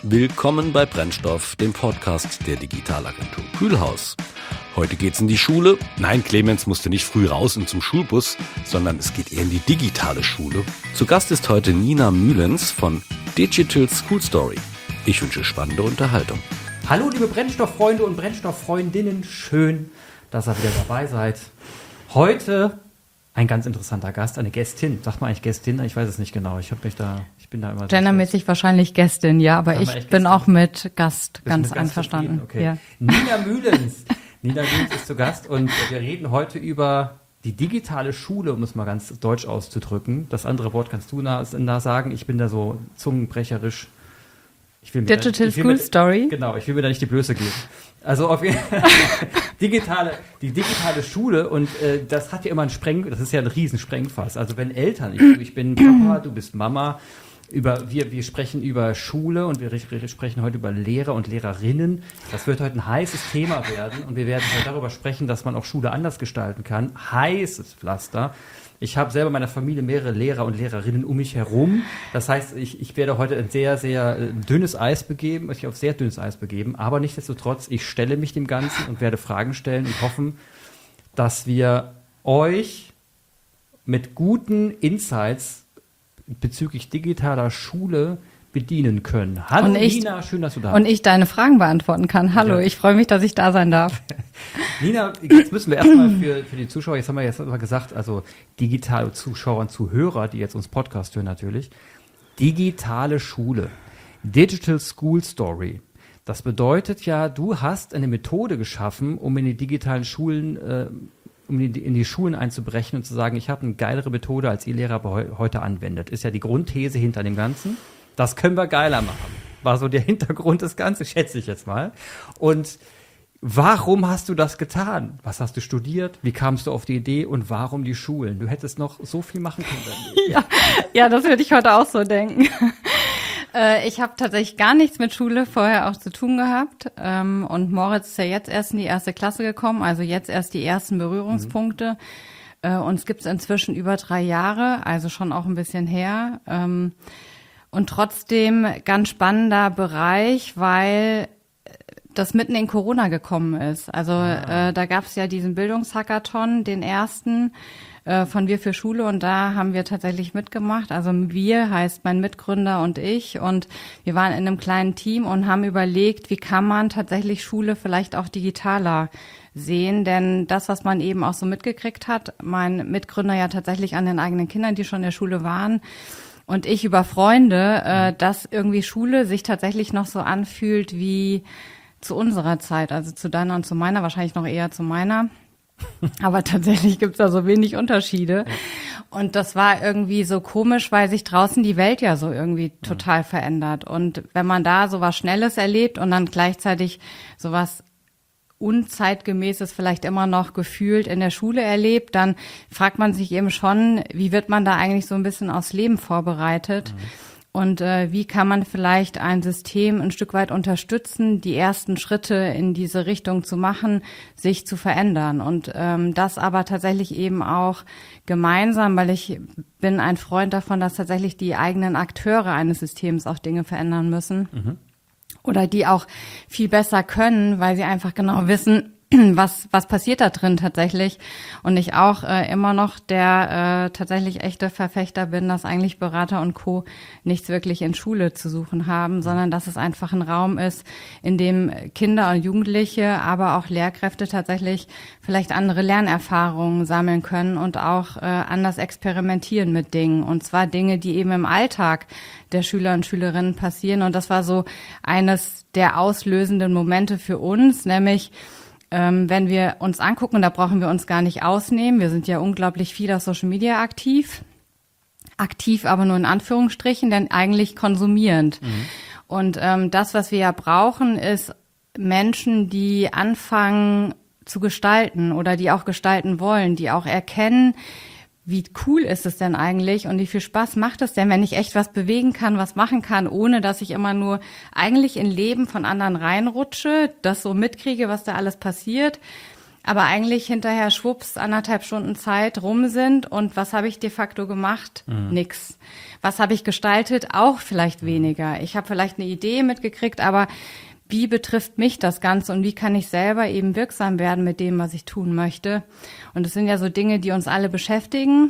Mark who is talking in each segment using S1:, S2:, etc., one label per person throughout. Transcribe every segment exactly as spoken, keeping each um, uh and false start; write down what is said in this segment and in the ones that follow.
S1: Willkommen bei Brennstoff, dem Podcast der Digitalagentur Kühlhaus. Heute geht's in die Schule. Nein, Clemens musste nicht früh raus und zum Schulbus, sondern es geht eher in die digitale Schule. Zu Gast ist heute Nina Mühlens von Digital School Story. Ich wünsche spannende Unterhaltung.
S2: Hallo liebe Brennstofffreunde und Brennstofffreundinnen, schön, dass ihr wieder dabei seid. Heute ein ganz interessanter Gast, eine Gästin. Sagt man eigentlich Gästin? Ich weiß es nicht genau. Ich habe mich da, ich bin da immer.
S3: Gendermäßig wahrscheinlich Gästin, ja, aber ich bin Gästin? Auch mit Gast
S2: Bist
S3: ganz
S2: mit
S3: einverstanden.
S2: Okay.
S3: Ja.
S2: Nina Mühlens. Nina Mühlens ist zu Gast und wir reden heute über die digitale Schule, um es mal ganz deutsch auszudrücken. Das andere Wort kannst du da sagen. Ich bin da so zungenbrecherisch. Ich will mir
S3: Digital
S2: da, ich will
S3: School
S2: mir,
S3: Story.
S2: Genau, ich will mir da nicht die Blöße geben. Also auf jeden Fall digitale, die digitale Schule und äh, das hat ja immer ein Spreng, das ist ja ein Riesensprengfass. Also wenn Eltern, ich, ich bin Papa, du bist Mama, über wir wir sprechen über Schule und wir, wir sprechen heute über Lehrer und Lehrerinnen. Das wird heute ein heißes Thema werden und wir werden heute darüber sprechen, dass man auch Schule anders gestalten kann. Heißes Pflaster. Ich habe selber in meiner Familie mehrere Lehrer und Lehrerinnen um mich herum. Das heißt, ich, ich werde heute ein sehr, sehr dünnes Eis begeben, mich auf sehr dünnes Eis begeben. Aber nichtsdestotrotz, ich stelle mich dem Ganzen und werde Fragen stellen und hoffen, dass wir euch mit guten Insights bezüglich digitaler Schule bedienen können. Hallo
S3: und ich,
S2: Nina, schön, dass du da bist.
S3: Und ich deine Fragen beantworten kann. Hallo, ja. Ich freue mich, dass ich da sein darf.
S2: Nina, jetzt müssen wir erstmal für, für die Zuschauer, jetzt haben wir jetzt mal gesagt, also digitale Zuschauer und Zuhörer, die jetzt uns Podcast hören natürlich, digitale Schule, Digital School Story. Das bedeutet ja, du hast eine Methode geschaffen, um in die digitalen Schulen, äh, um in die, in die Schulen einzubrechen und zu sagen, ich habe eine geilere Methode, als ihr Lehrer heute anwendet. Ist ja die Grundthese hinter dem Ganzen. Das können wir geiler machen. War so der Hintergrund des Ganzen, schätze ich jetzt mal. Und warum hast du das getan? Was hast du studiert? Wie kamst du auf die Idee? Und warum die Schulen? Du hättest noch so viel machen können.
S3: ja, ja, das würde ich heute auch so denken. äh, ich habe tatsächlich gar nichts mit Schule vorher auch zu tun gehabt. Ähm, und Moritz ist ja jetzt erst in die erste Klasse gekommen, also jetzt erst die ersten Berührungspunkte. Mhm. Äh, uns gibt's inzwischen über drei Jahre, also schon auch ein bisschen her. Ähm, und trotzdem ganz spannender Bereich, weil das mitten in Corona gekommen ist. Also ah. äh, da gab es ja diesen Bildungshackathon, den ersten äh, von Wir für Schule und da haben wir tatsächlich mitgemacht. Also wir heißt mein Mitgründer und ich und wir waren in einem kleinen Team und haben überlegt, wie kann man tatsächlich Schule vielleicht auch digitaler sehen, denn das, was man eben auch so mitgekriegt hat, mein Mitgründer ja tatsächlich an den eigenen Kindern, die schon in der Schule waren, und ich über Freunde, äh, dass irgendwie Schule sich tatsächlich noch so anfühlt wie zu unserer Zeit, also zu deiner und zu meiner, wahrscheinlich noch eher zu meiner. Aber tatsächlich gibt's da so wenig Unterschiede. Und das war irgendwie so komisch, weil sich draußen die Welt ja so irgendwie total verändert. Und wenn man da so was Schnelles erlebt und dann gleichzeitig sowas Unzeitgemäßes vielleicht immer noch gefühlt in der Schule erlebt, dann fragt man sich eben schon, wie wird man da eigentlich so ein bisschen aufs Leben vorbereitet? Mhm. Und äh, wie kann man vielleicht ein System ein Stück weit unterstützen, die ersten Schritte in diese Richtung zu machen, sich zu verändern. Und ähm, das aber tatsächlich eben auch gemeinsam, weil ich bin ein Freund davon, dass tatsächlich die eigenen Akteure eines Systems auch Dinge verändern müssen. Mhm. Oder die auch viel besser können, weil sie einfach genau wissen, was was passiert da drin tatsächlich. Und ich auch äh, immer noch der äh, tatsächlich echte Verfechter bin, dass eigentlich Berater und Co. nichts wirklich in Schule zu suchen haben, sondern dass es einfach ein Raum ist, in dem Kinder und Jugendliche, aber auch Lehrkräfte tatsächlich vielleicht andere Lernerfahrungen sammeln können und auch äh, anders experimentieren mit Dingen. Und zwar Dinge, die eben im Alltag der Schüler und Schülerinnen passieren. Und das war so eines der auslösenden Momente für uns, nämlich Ähm, wenn wir uns angucken, da brauchen wir uns gar nicht ausnehmen. Wir sind ja unglaublich viel auf Social Media aktiv. Aktiv aber nur in Anführungsstrichen, denn eigentlich konsumierend. Mhm. Und ähm, das, was wir ja brauchen, ist Menschen, die anfangen zu gestalten oder die auch gestalten wollen, die auch erkennen, wie cool ist es denn eigentlich und wie viel Spaß macht es denn, wenn ich echt was bewegen kann, was machen kann, ohne dass ich immer nur eigentlich in Leben von anderen reinrutsche, das so mitkriege, was da alles passiert, aber eigentlich hinterher schwupps anderthalb Stunden Zeit rum sind und was habe ich de facto gemacht? Mhm. Nix. Was habe ich gestaltet? Auch vielleicht weniger. Ich habe vielleicht eine Idee mitgekriegt, aber wie betrifft mich das Ganze und wie kann ich selber eben wirksam werden mit dem, was ich tun möchte? Und das sind ja so Dinge, die uns alle beschäftigen.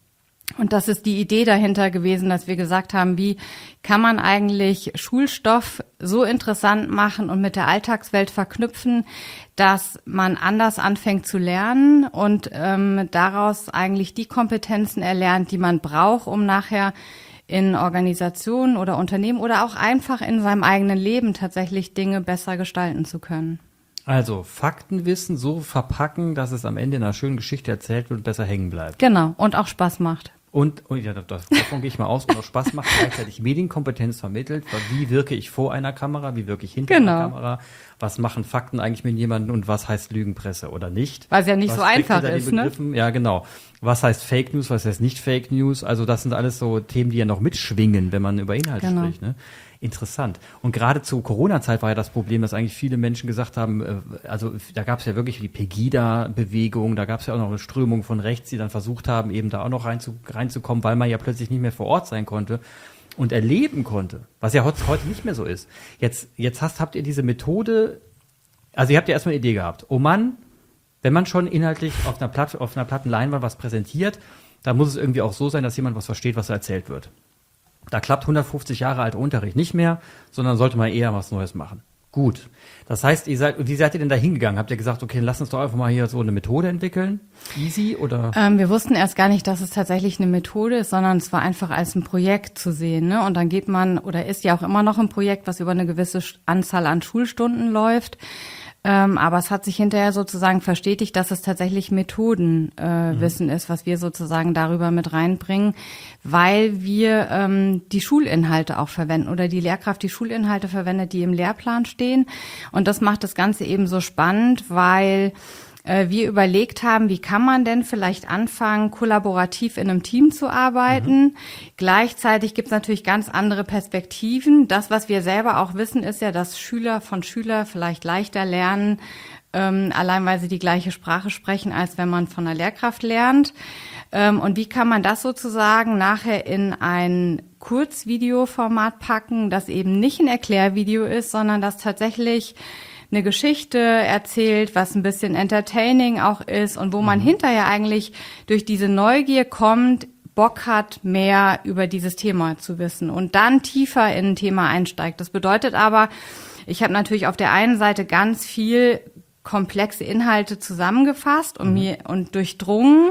S3: Und das ist die Idee dahinter gewesen, dass wir gesagt haben, wie kann man eigentlich Schulstoff so interessant machen und mit der Alltagswelt verknüpfen, dass man anders anfängt zu lernen und ähm, daraus eigentlich die Kompetenzen erlernt, die man braucht, um nachher in Organisationen oder Unternehmen oder auch einfach in seinem eigenen Leben tatsächlich Dinge besser gestalten zu können.
S2: Also Faktenwissen so verpacken, dass es am Ende in einer schönen Geschichte erzählt wird und besser hängen bleibt.
S3: Genau, und auch Spaß macht.
S2: Und, und ja, das, davon gehe ich mal aus, und auch Spaß macht, gleichzeitig Medienkompetenz vermittelt. Wie wirke ich vor einer Kamera, wie wirke ich hinter
S3: genau.
S2: einer Kamera, was machen Fakten eigentlich mit jemandem und was heißt Lügenpresse oder nicht.
S3: Weil es ja nicht
S2: was
S3: so einfach ist, ne?
S2: Ja, genau. Was heißt Fake News, was heißt nicht Fake News? Also das sind alles so Themen, die ja noch mitschwingen, wenn man über Inhalte
S3: genau.
S2: spricht, ne? Interessant. Und gerade zur Corona-Zeit war ja das Problem, dass eigentlich viele Menschen gesagt haben, also da gab es ja wirklich die Pegida-Bewegung, da gab es ja auch noch eine Strömung von rechts, die dann versucht haben, eben da auch noch rein zu, reinzukommen, weil man ja plötzlich nicht mehr vor Ort sein konnte und erleben konnte, was ja heute, heute nicht mehr so ist. Jetzt, jetzt hast, habt ihr diese Methode, also ihr habt ja erstmal eine Idee gehabt. Oh Mann, wenn man schon inhaltlich auf einer, Platt, auf einer platten Leinwand was präsentiert, dann muss es irgendwie auch so sein, dass jemand was versteht, was erzählt wird. Da klappt hundertfünfzig Jahre alter Unterricht nicht mehr, sondern sollte man eher was Neues machen. Gut. Das heißt, ihr seid, wie seid ihr denn da hingegangen? Habt ihr gesagt, okay, lass uns doch einfach mal hier so eine Methode entwickeln? Easy oder?
S3: Ähm, wir wussten erst gar nicht, dass es tatsächlich eine Methode ist, sondern es war einfach als ein Projekt zu sehen, ne? Und dann geht man, oder ist ja auch immer noch ein Projekt, was über eine gewisse Anzahl an Schulstunden läuft. Ähm, aber es hat sich hinterher sozusagen verstetigt, dass es tatsächlich Methodenwissen äh, mhm. ist, was wir sozusagen darüber mit reinbringen, weil wir ähm, die Schulinhalte auch verwenden oder die Lehrkraft die Schulinhalte verwendet, die im Lehrplan stehen. Und das macht das Ganze eben so spannend, weil äh, wir überlegt haben, wie kann man denn vielleicht anfangen, kollaborativ in einem Team zu arbeiten. Mhm. Gleichzeitig gibt es natürlich ganz andere Perspektiven. Das, was wir selber auch wissen, ist ja, dass Schüler von Schüler vielleicht leichter lernen, ähm, allein weil sie die gleiche Sprache sprechen, als wenn man von einer Lehrkraft lernt. Ähm, und wie kann man das sozusagen nachher in ein Kurzvideoformat packen, das eben nicht ein Erklärvideo ist, sondern das tatsächlich eine Geschichte erzählt, was ein bisschen entertaining auch ist und wo man mhm. hinterher eigentlich durch diese Neugier kommt, Bock hat, mehr über dieses Thema zu wissen und dann tiefer in ein Thema einsteigt. Das bedeutet aber, ich habe natürlich auf der einen Seite ganz viel komplexe Inhalte zusammengefasst und mhm. mir und durchdrungen,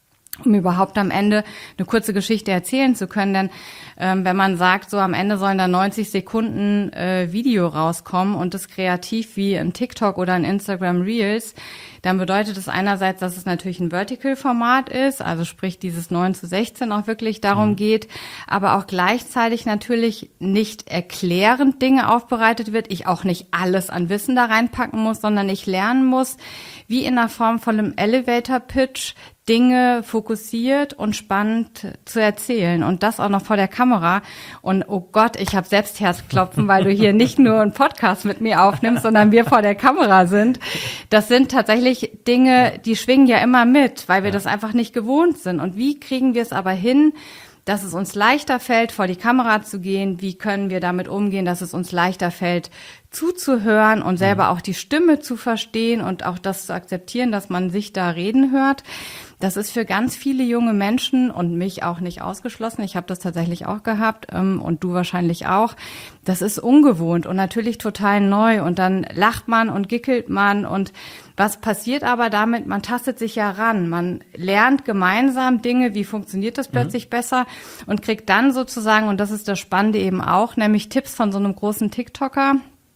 S3: um überhaupt am Ende eine kurze Geschichte erzählen zu können. Denn ähm, wenn man sagt, so am Ende sollen da neunzig Sekunden äh, Video rauskommen und das kreativ wie ein TikTok oder ein Instagram Reels, dann bedeutet es einerseits, dass es natürlich ein Vertical-Format ist, also sprich dieses neun zu sechzehn auch wirklich darum mhm. geht, aber auch gleichzeitig natürlich nicht erklärend Dinge aufbereitet wird, ich auch nicht alles an Wissen da reinpacken muss, sondern ich lernen muss, wie in der Form von einem Elevator-Pitch Dinge fokussiert und spannend zu erzählen und das auch noch vor der Kamera. Und oh Gott, ich habe selbst Herzklopfen, weil du hier nicht nur einen Podcast mit mir aufnimmst, sondern wir vor der Kamera sind. Das sind tatsächlich Dinge, die schwingen ja immer mit, weil wir das einfach nicht gewohnt sind. Und wie kriegen wir es aber hin, dass es uns leichter fällt, vor die Kamera zu gehen? Wie können wir damit umgehen, dass es uns leichter fällt, zuzuhören und selber auch die Stimme zu verstehen und auch das zu akzeptieren, dass man sich da reden hört? Das ist für ganz viele junge Menschen und mich auch nicht ausgeschlossen. Ich habe das tatsächlich auch gehabt ähm, und du wahrscheinlich auch. Das ist ungewohnt und natürlich total neu. Und dann lacht man und gickelt man. Und was passiert aber damit? Man tastet sich ja ran. Man lernt gemeinsam Dinge, wie funktioniert das plötzlich mhm. besser und kriegt dann sozusagen, und das ist das Spannende eben auch, nämlich Tipps von so einem großen TikToker,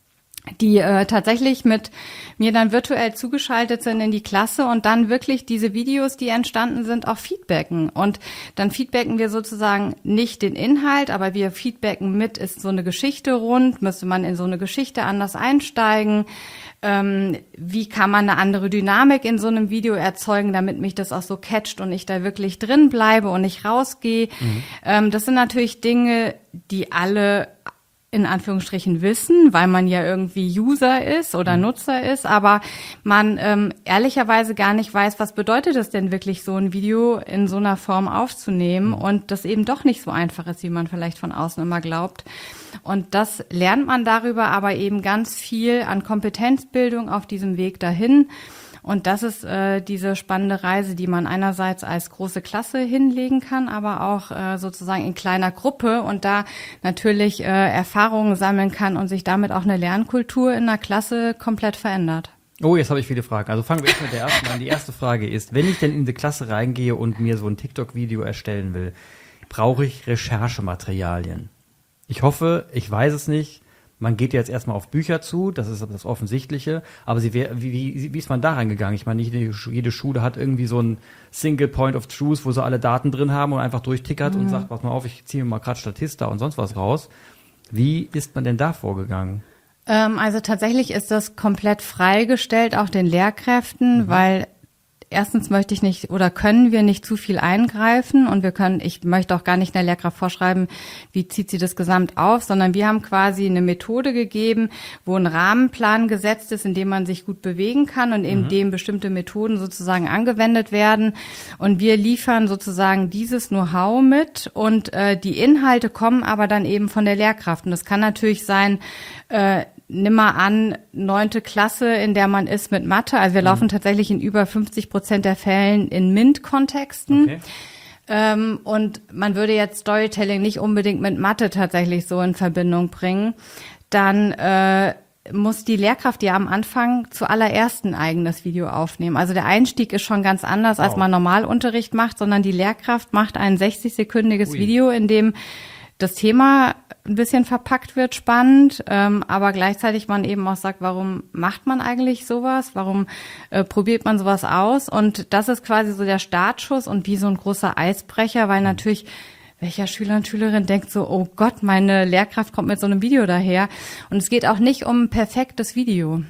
S3: die äh, tatsächlich mit mir dann virtuell zugeschaltet sind in die Klasse und dann wirklich diese Videos, die entstanden sind, auch feedbacken. Und dann feedbacken wir sozusagen nicht den Inhalt, aber wir feedbacken mit, ist so eine Geschichte rund, müsste man in so eine Geschichte anders einsteigen, ähm, wie kann man eine andere Dynamik in so einem Video erzeugen, damit mich das auch so catcht und ich da wirklich drin bleibe und nicht rausgehe. Mhm. Ähm, das sind natürlich Dinge, die alle in Anführungsstrichen wissen, weil man ja irgendwie User ist oder mhm. Nutzer ist, aber man ähm, ehrlicherweise gar nicht weiß, was bedeutet es denn wirklich, so ein Video in so einer Form aufzunehmen mhm. und das eben doch nicht so einfach ist, wie man vielleicht von außen immer glaubt. Und das lernt man darüber aber eben ganz viel an Kompetenzbildung auf diesem Weg dahin. Und das ist äh, diese spannende Reise, die man einerseits als große Klasse hinlegen kann, aber auch äh, sozusagen in kleiner Gruppe und da natürlich äh, Erfahrungen sammeln kann und sich damit auch eine Lernkultur in der Klasse komplett verändert.
S2: Oh, jetzt habe ich viele Fragen. Also fangen wir erst mit der ersten an. Die erste Frage ist, wenn ich denn in die Klasse reingehe und mir so ein TikTok-Video erstellen will, brauche ich Recherchematerialien? Ich hoffe, ich weiß es nicht. Man geht jetzt erstmal auf Bücher zu, das ist das Offensichtliche, aber sie wär, wie, wie, wie ist man da reingegangen? Ich meine, jede, jede Schule hat irgendwie so ein Single Point of Truth, wo sie alle Daten drin haben und einfach durchtickert mhm. und sagt, pass mal auf, ich ziehe mir mal gerade Statista und sonst was raus. Wie ist man denn da vorgegangen?
S3: Ähm, also tatsächlich ist das komplett freigestellt, auch den Lehrkräften, mhm. weil erstens möchte ich nicht oder können wir nicht zu viel eingreifen und wir können, ich möchte auch gar nicht einer Lehrkraft vorschreiben, wie zieht sie das gesamt auf, sondern wir haben quasi eine Methode gegeben, wo ein Rahmenplan gesetzt ist, in dem man sich gut bewegen kann und in mhm. dem bestimmte Methoden sozusagen angewendet werden und wir liefern sozusagen dieses Know-how mit und äh, die Inhalte kommen aber dann eben von der Lehrkraft und das kann natürlich sein, äh, nimm mal an, neunte Klasse, in der man ist mit Mathe. Also wir mhm. laufen tatsächlich in über fünfzig Prozent der Fällen in MINT-Kontexten. Okay. Ähm, und man würde jetzt Storytelling nicht unbedingt mit Mathe tatsächlich so in Verbindung bringen. Dann äh, muss die Lehrkraft ja am Anfang zuallererst ein eigenes Video aufnehmen. Also der Einstieg ist schon ganz anders, wow. als man Normalunterricht macht, sondern die Lehrkraft macht ein sechzig-sekündiges Ui. Video, in dem das Thema ein bisschen verpackt wird, spannend, ähm, aber gleichzeitig man eben auch sagt, warum macht man eigentlich sowas? Warum äh, probiert man sowas aus? Und das ist quasi so der Startschuss und wie so ein großer Eisbrecher, weil natürlich welcher Schüler und Schülerin denkt so, oh Gott, meine Lehrkraft kommt mit so einem Video daher. Und es geht auch nicht um ein perfektes Video.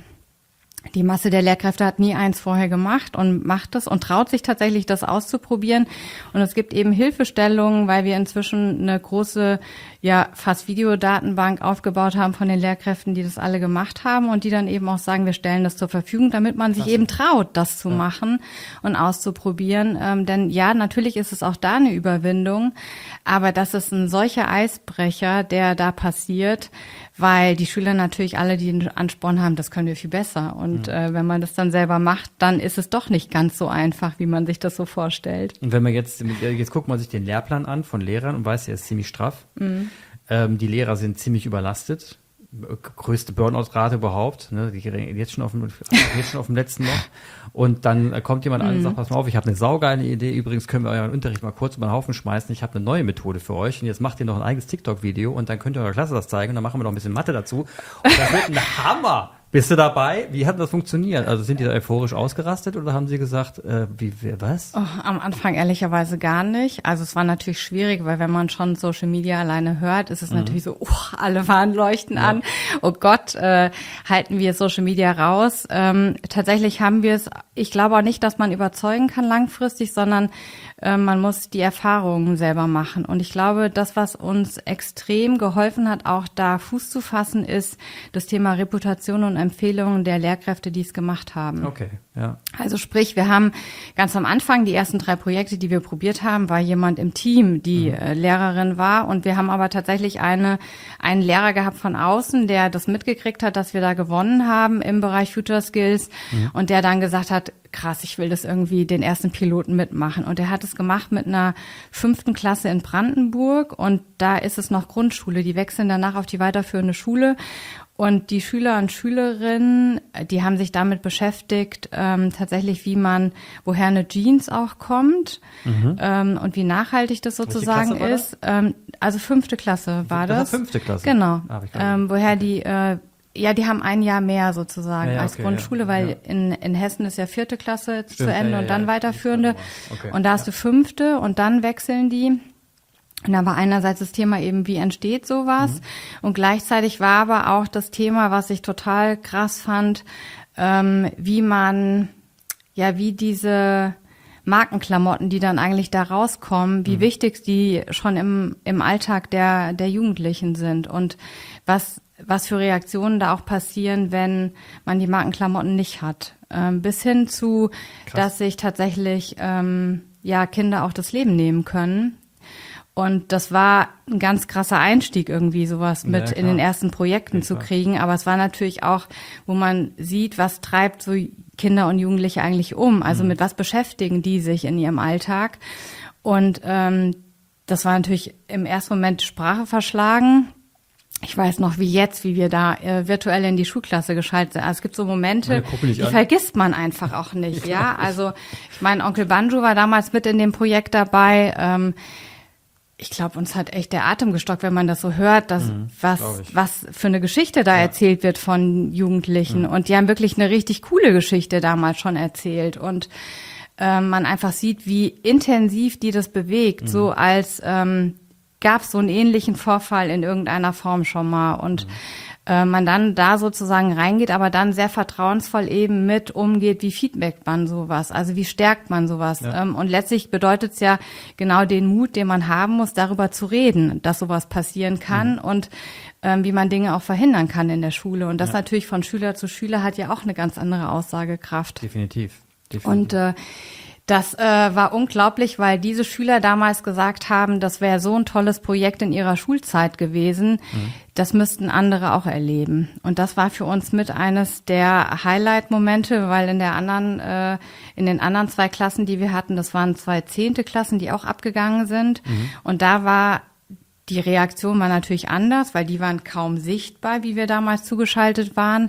S3: Die Masse der Lehrkräfte hat nie eins vorher gemacht und macht es und traut sich tatsächlich, das auszuprobieren. Und es gibt eben Hilfestellungen, weil wir inzwischen eine große, ja, fast Videodatenbank aufgebaut haben von den Lehrkräften, die das alle gemacht haben und die dann eben auch sagen, wir stellen das zur Verfügung, damit man sich Klasse. eben traut, das zu ja. machen und auszuprobieren. Ähm, denn ja, natürlich ist es auch da eine Überwindung, aber das ist ein solcher Eisbrecher, der da passiert, weil die Schüler natürlich alle den Ansporn haben, das können wir viel besser. Und mhm. äh, wenn man das dann selber macht, dann ist es doch nicht ganz so einfach, wie man sich das so vorstellt.
S2: Und wenn man jetzt, jetzt guckt man sich den Lehrplan an von Lehrern und weiß, der ist ziemlich straff. Mhm. Ähm, die Lehrer sind ziemlich überlastet. Größte Burnout-Rate überhaupt, ne? Die jetzt schon auf dem, jetzt schon auf dem letzten noch. Und dann kommt jemand an und sagt, pass mal auf, ich habe eine saugeile Idee. Übrigens können wir euren Unterricht mal kurz über den Haufen schmeißen. Ich habe eine neue Methode für euch. Und jetzt macht ihr noch ein eigenes TikTok-Video und dann könnt ihr eurer Klasse das zeigen. Und dann machen wir noch ein bisschen Mathe dazu. Und das wird ein Hammer. Bist du dabei? Wie hat das funktioniert? Also sind die da euphorisch ausgerastet oder haben sie gesagt, äh, wie, wie was?
S3: Oh, am Anfang ehrlicherweise gar nicht. Also es war natürlich schwierig, weil wenn man schon Social Media alleine hört, ist es mhm. natürlich so, oh, alle Warnleuchten leuchten ja. an. Oh Gott, äh, halten wir Social Media raus. Ähm, tatsächlich haben wir es, ich glaube auch nicht, dass man überzeugen kann langfristig, sondern äh, man muss die Erfahrungen selber machen. Und ich glaube, das, was uns extrem geholfen hat, auch da Fuß zu fassen, ist das Thema Reputation und Empfehlungen der Lehrkräfte, die es gemacht haben.
S2: Okay, ja.
S3: Also sprich, wir haben ganz am Anfang die ersten drei Projekte, die wir probiert haben, war jemand im Team, die mhm. äh, Lehrerin war. Und wir haben aber tatsächlich eine einen Lehrer gehabt von außen, der das mitgekriegt hat, dass wir da gewonnen haben im Bereich Future Skills mhm. und der dann gesagt hat, krass, ich will das irgendwie den ersten Piloten mitmachen. Und er hat es gemacht mit einer fünften Klasse in Brandenburg und da ist es noch Grundschule. Die wechseln danach auf die weiterführende Schule. Und die Schüler und Schülerinnen, die haben sich damit beschäftigt, ähm, tatsächlich, wie man, woher eine Jeans auch kommt mhm. ähm, und wie nachhaltig das sozusagen ist. Ähm, also fünfte Klasse war das.
S2: Das war fünfte Klasse.
S3: Genau. Ah, ähm, woher okay. die, äh, ja, die haben ein Jahr mehr sozusagen ja, ja, als okay, Grundschule, ja. weil ja. in in Hessen ist ja vierte Klasse jetzt Stimmt, zu Ende ja, und dann ja, weiterführende. Okay. Und da hast du fünfte und dann wechseln die. Und da war einerseits das Thema eben, wie entsteht sowas? Mhm. Und gleichzeitig war aber auch das Thema, was ich total krass fand, ähm, wie man, ja, wie diese Markenklamotten, die dann eigentlich da rauskommen, wie mhm. wichtig die schon im, im Alltag der, der Jugendlichen sind und was, was für Reaktionen da auch passieren, wenn man die Markenklamotten nicht hat. Ähm, bis hin zu, Krass. dass sich tatsächlich ähm, ja Kinder auch das Leben nehmen können. Und das war ein ganz krasser Einstieg irgendwie, sowas mit ja, in den ersten Projekten ja, zu kriegen. Aber es war natürlich auch, wo man sieht, was treibt so Kinder und Jugendliche eigentlich um. Also mhm. mit was beschäftigen die sich in ihrem Alltag. Und ähm, das war natürlich im ersten Moment Sprache verschlagen. Ich weiß noch, wie jetzt, wie wir da äh, virtuell in die Schulklasse geschaltet sind. Also es gibt so Momente, die an. vergisst man einfach auch nicht. ja, Also ich meine, Onkel Banjo war damals mit in dem Projekt dabei. Ähm, Ich glaube, uns hat echt der Atem gestockt, wenn man das so hört, dass mhm, was was für eine Geschichte da ja. erzählt wird von Jugendlichen. Mhm. Und die haben wirklich eine richtig coole Geschichte damals schon erzählt. Und äh, man einfach sieht, wie intensiv die das bewegt. Mhm. So als ähm, gab es so einen ähnlichen Vorfall in irgendeiner Form schon mal. Und mhm. äh, man dann da sozusagen reingeht, aber dann sehr vertrauensvoll eben mit umgeht, wie feedbackt man sowas, also wie stärkt man sowas. Ja. Ähm, und letztlich bedeutet es ja genau den Mut, den man haben muss, darüber zu reden, dass sowas passieren kann mhm. und ähm, wie man Dinge auch verhindern kann in der Schule. Und das ja. natürlich von Schüler zu Schüler hat ja auch eine ganz andere Aussagekraft.
S2: Definitiv. Definitiv.
S3: Und äh, Das äh, war unglaublich, weil diese Schüler damals gesagt haben, das wäre so ein tolles Projekt in ihrer Schulzeit gewesen. Mhm. Das müssten andere auch erleben. Und das war für uns mit eines der Highlight-Momente, weil in der anderen, äh, in den anderen zwei Klassen, die wir hatten, das waren zwei zehnte Klassen, die auch abgegangen sind. Mhm. Und da war die Reaktion war natürlich anders, weil die waren kaum sichtbar, wie wir damals zugeschaltet waren.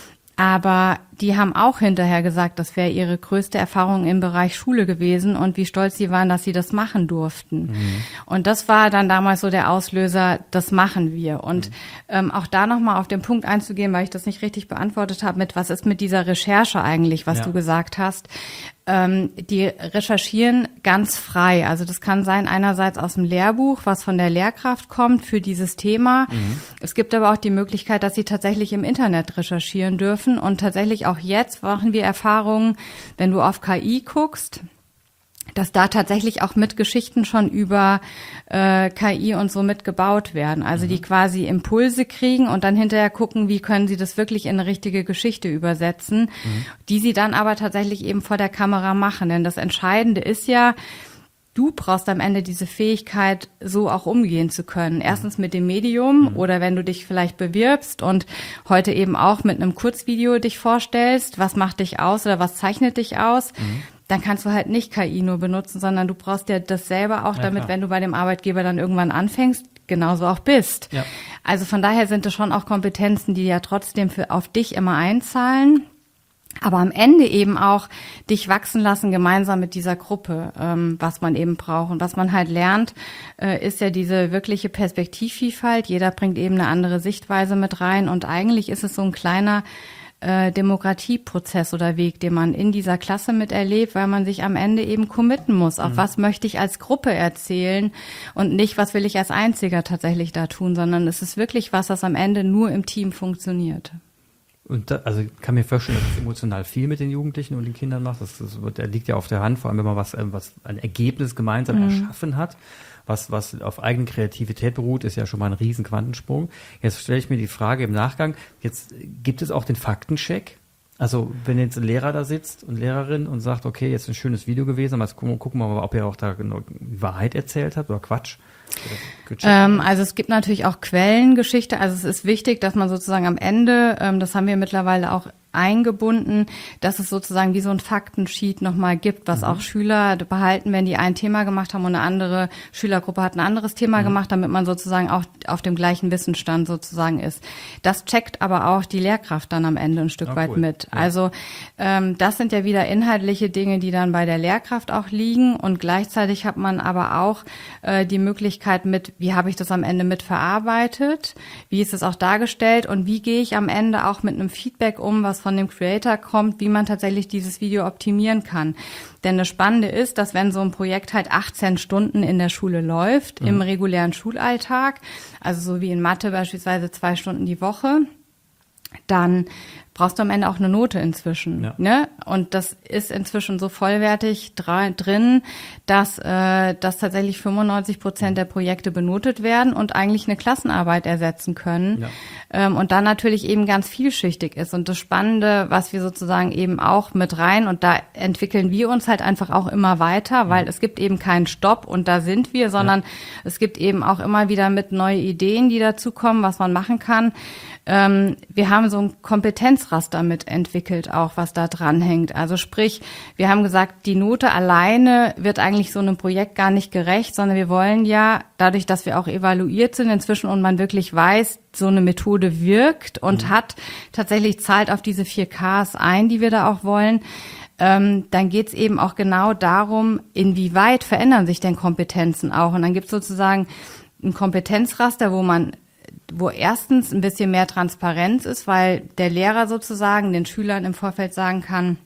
S3: Aber die haben auch hinterher gesagt, das wäre ihre größte Erfahrung im Bereich Schule gewesen und wie stolz sie waren, dass sie das machen durften. Mhm. Und das war dann damals so der Auslöser, das machen wir. Und mhm. ähm, auch da nochmal auf den Punkt einzugehen, weil ich das nicht richtig beantwortet habe, mit was ist mit dieser Recherche eigentlich, was ja. du gesagt hast. Ähm, die recherchieren ganz frei. Also das kann sein einerseits aus dem Lehrbuch, was von der Lehrkraft kommt für dieses Thema. Mhm. Es gibt aber auch die Möglichkeit, dass sie tatsächlich im Internet recherchieren dürfen. Und tatsächlich auch jetzt machen wir Erfahrungen, wenn du auf K I guckst, dass da tatsächlich auch mit Geschichten schon über äh, K I und so mitgebaut werden. Also mhm. die quasi Impulse kriegen und dann hinterher gucken, wie können sie das wirklich in eine richtige Geschichte übersetzen, mhm. die sie dann aber tatsächlich eben vor der Kamera machen. Denn das Entscheidende ist ja, du brauchst am Ende diese Fähigkeit, so auch umgehen zu können. Erstens mit dem Medium mhm. oder wenn du dich vielleicht bewirbst und heute eben auch mit einem Kurzvideo dich vorstellst, was macht dich aus oder was zeichnet dich aus, mhm. dann kannst du halt nicht K I nur benutzen, sondern du brauchst ja das selber auch, ja, damit, klar. wenn du bei dem Arbeitgeber dann irgendwann anfängst, genauso auch bist. Ja. Also von daher sind es schon auch Kompetenzen, die ja trotzdem für auf dich immer einzahlen, aber am Ende eben auch dich wachsen lassen gemeinsam mit dieser Gruppe, ähm, was man eben braucht. Und was man halt lernt, äh, ist ja diese wirkliche Perspektivvielfalt. Jeder bringt eben eine andere Sichtweise mit rein und eigentlich ist es so ein kleiner äh, Demokratieprozess oder Weg, den man in dieser Klasse miterlebt, weil man sich am Ende eben committen muss. Auf mhm. was möchte ich als Gruppe erzählen und nicht, was will ich als Einziger tatsächlich da tun, sondern es ist wirklich was, das am Ende nur im Team funktioniert.
S2: Und da, also ich kann mir vorstellen, dass es emotional viel mit den Jugendlichen und den Kindern macht. Das, das, das liegt ja auf der Hand, vor allem wenn man was, was ein Ergebnis gemeinsam mhm. erschaffen hat, was, was auf eigene Kreativität beruht, ist ja schon mal ein riesen Quantensprung. Jetzt stelle ich mir die Frage im Nachgang, jetzt gibt es auch den Faktencheck? Also wenn jetzt ein Lehrer da sitzt und Lehrerin und sagt, okay, jetzt ein schönes Video gewesen, aber jetzt gucken, gucken wir mal, ob ihr auch da genau die Wahrheit erzählt habt oder Quatsch.
S3: Ähm, also es gibt natürlich auch Quellengeschichte. Also es ist wichtig, dass man sozusagen am Ende, ähm, das haben wir mittlerweile auch eingebunden, dass es sozusagen wie so ein Faktensheet nochmal gibt, was mhm. auch Schüler behalten, wenn die ein Thema gemacht haben und eine andere Schülergruppe hat ein anderes Thema mhm. gemacht, damit man sozusagen auch auf dem gleichen Wissensstand sozusagen ist. Das checkt aber auch die Lehrkraft dann am Ende ein Stück ah, weit cool. mit. Ja. Also ähm, das sind ja wieder inhaltliche Dinge, die dann bei der Lehrkraft auch liegen und gleichzeitig hat man aber auch äh, die Möglichkeit mit, wie habe ich das am Ende mit verarbeitet, wie ist es auch dargestellt und wie gehe ich am Ende auch mit einem Feedback um, was von dem Creator kommt, wie man tatsächlich dieses Video optimieren kann. Denn das Spannende ist, dass wenn so ein Projekt halt achtzehn Stunden in der Schule läuft, mhm. im regulären Schulalltag, also so wie in Mathe beispielsweise zwei Stunden die Woche, dann brauchst du am Ende auch eine Note inzwischen.
S2: Ja.
S3: Ne? Und das ist inzwischen so vollwertig dra- drin, dass, äh, dass tatsächlich fünfundneunzig Prozent der Projekte benotet werden und eigentlich eine Klassenarbeit ersetzen können.
S2: Ja.
S3: Ähm, und dann natürlich eben ganz vielschichtig ist. Und das Spannende, was wir sozusagen eben auch mit rein, und da entwickeln wir uns halt einfach auch immer weiter, weil es gibt eben keinen Stopp und da sind wir, sondern ja. es gibt eben auch immer wieder mit neue Ideen, die dazukommen, was man machen kann. Ähm, wir haben so ein Kompetenzraster mit entwickelt, auch was da dranhängt. Also sprich, wir haben gesagt, die Note alleine wird eigentlich so einem Projekt gar nicht gerecht, sondern wir wollen ja, dadurch, dass wir auch evaluiert sind inzwischen und man wirklich weiß, so eine Methode wirkt und mhm. hat tatsächlich zahlt auf diese vier Ks ein, die wir da auch wollen, ähm, dann geht's eben auch genau darum, inwieweit verändern sich denn Kompetenzen auch. Und dann gibt's sozusagen ein Kompetenzraster, wo man wo erstens ein bisschen mehr Transparenz ist, weil der Lehrer sozusagen den Schülern im Vorfeld sagen kann,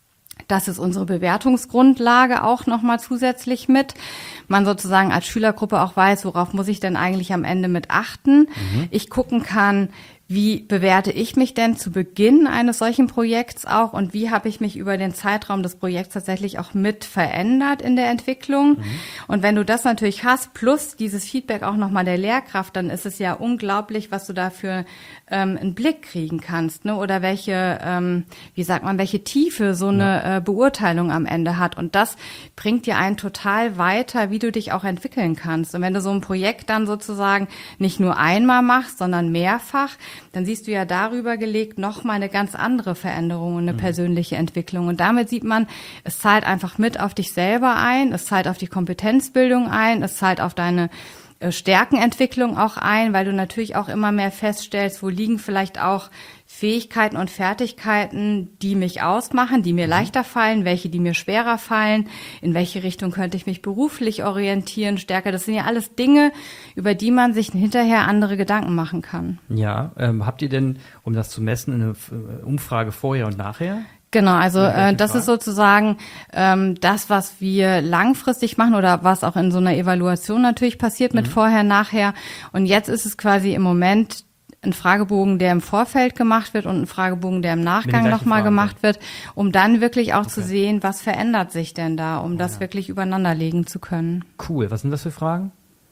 S3: das ist unsere Bewertungsgrundlage auch nochmal zusätzlich mit. Man sozusagen als Schülergruppe auch weiß, worauf muss ich denn eigentlich am Ende mit achten. Mhm. Ich gucken kann, wie bewerte ich mich denn zu Beginn eines solchen Projekts auch und wie habe ich mich über den Zeitraum des Projekts tatsächlich auch mit verändert in der Entwicklung. Mhm. Und wenn du das natürlich hast, plus dieses Feedback auch nochmal der Lehrkraft, dann ist es ja unglaublich, was du da für ähm, einen Blick kriegen kannst, ne? Oder welche, ähm, wie sagt man, welche Tiefe so eine ja. äh, Beurteilung am Ende hat. Und das bringt dir einen total weiter, wie du dich auch entwickeln kannst. Und wenn du so ein Projekt dann sozusagen nicht nur einmal machst, sondern mehrfach, dann siehst du ja darüber gelegt nochmal eine ganz andere Veränderung und eine mhm. persönliche Entwicklung. Und damit sieht man, es zahlt einfach mit auf dich selber ein, es zahlt auf die Kompetenzbildung ein, es zahlt auf deine äh, Stärkenentwicklung auch ein, weil du natürlich auch immer mehr feststellst, wo liegen vielleicht auch Fähigkeiten und Fertigkeiten, die mich ausmachen, die mir leichter fallen, welche, die mir schwerer fallen, in welche Richtung könnte ich mich beruflich orientieren, stärker. Das sind ja alles Dinge, über die man sich hinterher andere Gedanken machen kann.
S2: Ja, ähm, habt ihr denn, um das zu messen, eine Umfrage vorher und nachher?
S3: Genau, also äh, das ist sozusagen ähm, das, was wir langfristig machen oder was auch in so einer Evaluation natürlich passiert mit mhm. vorher, nachher. Und jetzt ist es quasi im Moment ein Fragebogen, der im Vorfeld gemacht wird und ein Fragebogen, der im Nachgang nochmal gemacht wird, um dann wirklich auch okay. zu sehen, was verändert sich denn da, um oh, das ja. wirklich übereinander legen zu können.
S2: Cool. Was sind das für Fragen?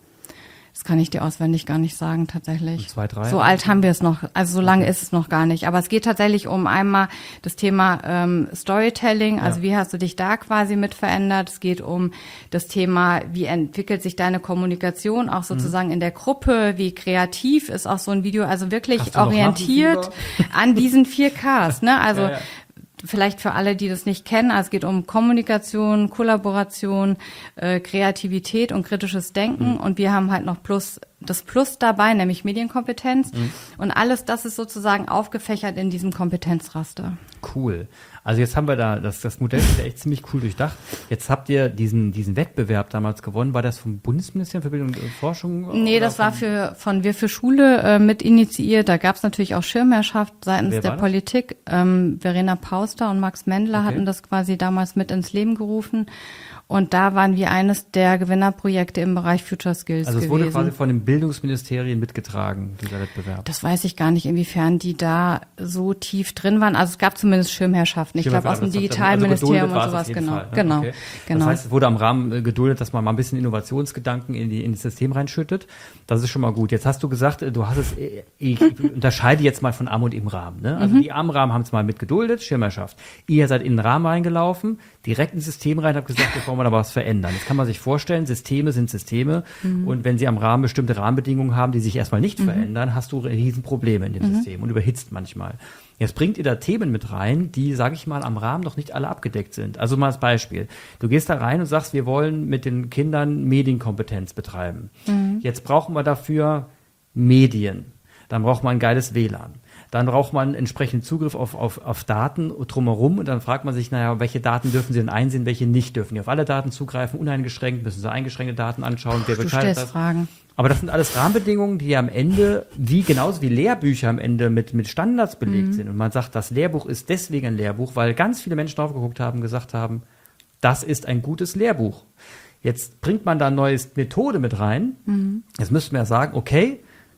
S3: Das kann ich dir auswendig gar nicht sagen, tatsächlich.
S2: Zwei, drei.
S3: So alt haben wir es noch, also so lange okay. ist es noch gar nicht. Aber es geht tatsächlich um einmal das Thema ähm, Storytelling, also ja. wie hast du dich da quasi mit verändert? Es geht um das Thema, wie entwickelt sich deine Kommunikation auch sozusagen mhm. in der Gruppe, wie kreativ ist auch so ein Video, also wirklich orientiert an diesen vier Ks, ne? Also ja, ja. Vielleicht für alle, die das nicht kennen, also es geht um Kommunikation, Kollaboration, äh, Kreativität und kritisches Denken mhm. und wir haben halt noch plus das Plus dabei, nämlich Medienkompetenz mhm. und alles das ist sozusagen aufgefächert in diesem Kompetenzraster.
S2: Cool. Also jetzt haben wir da, das, das Modell ist ja echt ziemlich cool durchdacht. Jetzt habt ihr diesen, diesen Wettbewerb damals gewonnen. War das vom Bundesministerium für Bildung und Forschung?
S3: Nee, das war für, von Wir für Schule äh, mit initiiert. Da gab es natürlich auch Schirmherrschaft seitens der Politik. Ähm, Verena Pauster und Max Mendler okay. hatten das quasi damals mit ins Leben gerufen. Und da waren wir eines der Gewinnerprojekte im Bereich Future Skills gewesen. Also es wurde
S2: quasi von den Bildungsministerien mitgetragen, dieser Wettbewerb.
S3: Das weiß ich gar nicht, inwiefern die da so tief drin waren. Also es gab zumindest Schirmherrschaften. Ich glaube aus dem Digitalministerium also und sowas, genau. Fall, ne? Genau, okay.
S2: genau. Das heißt, es wurde am Rahmen geduldet, dass man mal ein bisschen Innovationsgedanken in die in das System reinschüttet. Das ist schon mal gut. Jetzt hast du gesagt, du hast es, ich unterscheide jetzt mal von Am- und im Rahmen. Ne? Also mhm. die Am-Rahmen haben es mal mit geduldet, Schirmherrschaft. Ihr seid in den Rahmen reingelaufen, direkt ins System rein, habt gesagt, bevor man aber was verändern. Jetzt kann man sich vorstellen, Systeme sind Systeme mhm. und wenn sie am Rahmen bestimmte Rahmenbedingungen haben, die sich erstmal nicht mhm. verändern, hast du Riesenprobleme in dem mhm. System und überhitzt manchmal. Jetzt bringt ihr da Themen mit rein, die, sage ich mal, am Rahmen noch nicht alle abgedeckt sind. Also mal als Beispiel. Du gehst da rein und sagst, wir wollen mit den Kindern Medienkompetenz betreiben. Mhm. Jetzt brauchen wir dafür Medien. Dann braucht man ein geiles W L A N. Dann braucht man entsprechenden Zugriff auf, auf, auf Daten drumherum und dann fragt man sich, naja, welche Daten dürfen Sie denn einsehen, welche nicht dürfen die auf alle Daten zugreifen, uneingeschränkt, müssen Sie eingeschränkte Daten anschauen, wer beteiligt das.
S3: Fragen.
S2: Aber das sind alles Rahmenbedingungen, die am Ende, wie genauso wie Lehrbücher am Ende mit, mit Standards belegt mhm. sind. Und man sagt, das Lehrbuch ist deswegen ein Lehrbuch, weil ganz viele Menschen drauf geguckt haben und gesagt haben, das ist ein gutes Lehrbuch. Jetzt bringt man da eine neue Methode mit rein. Mhm. Jetzt müssten wir ja sagen, okay,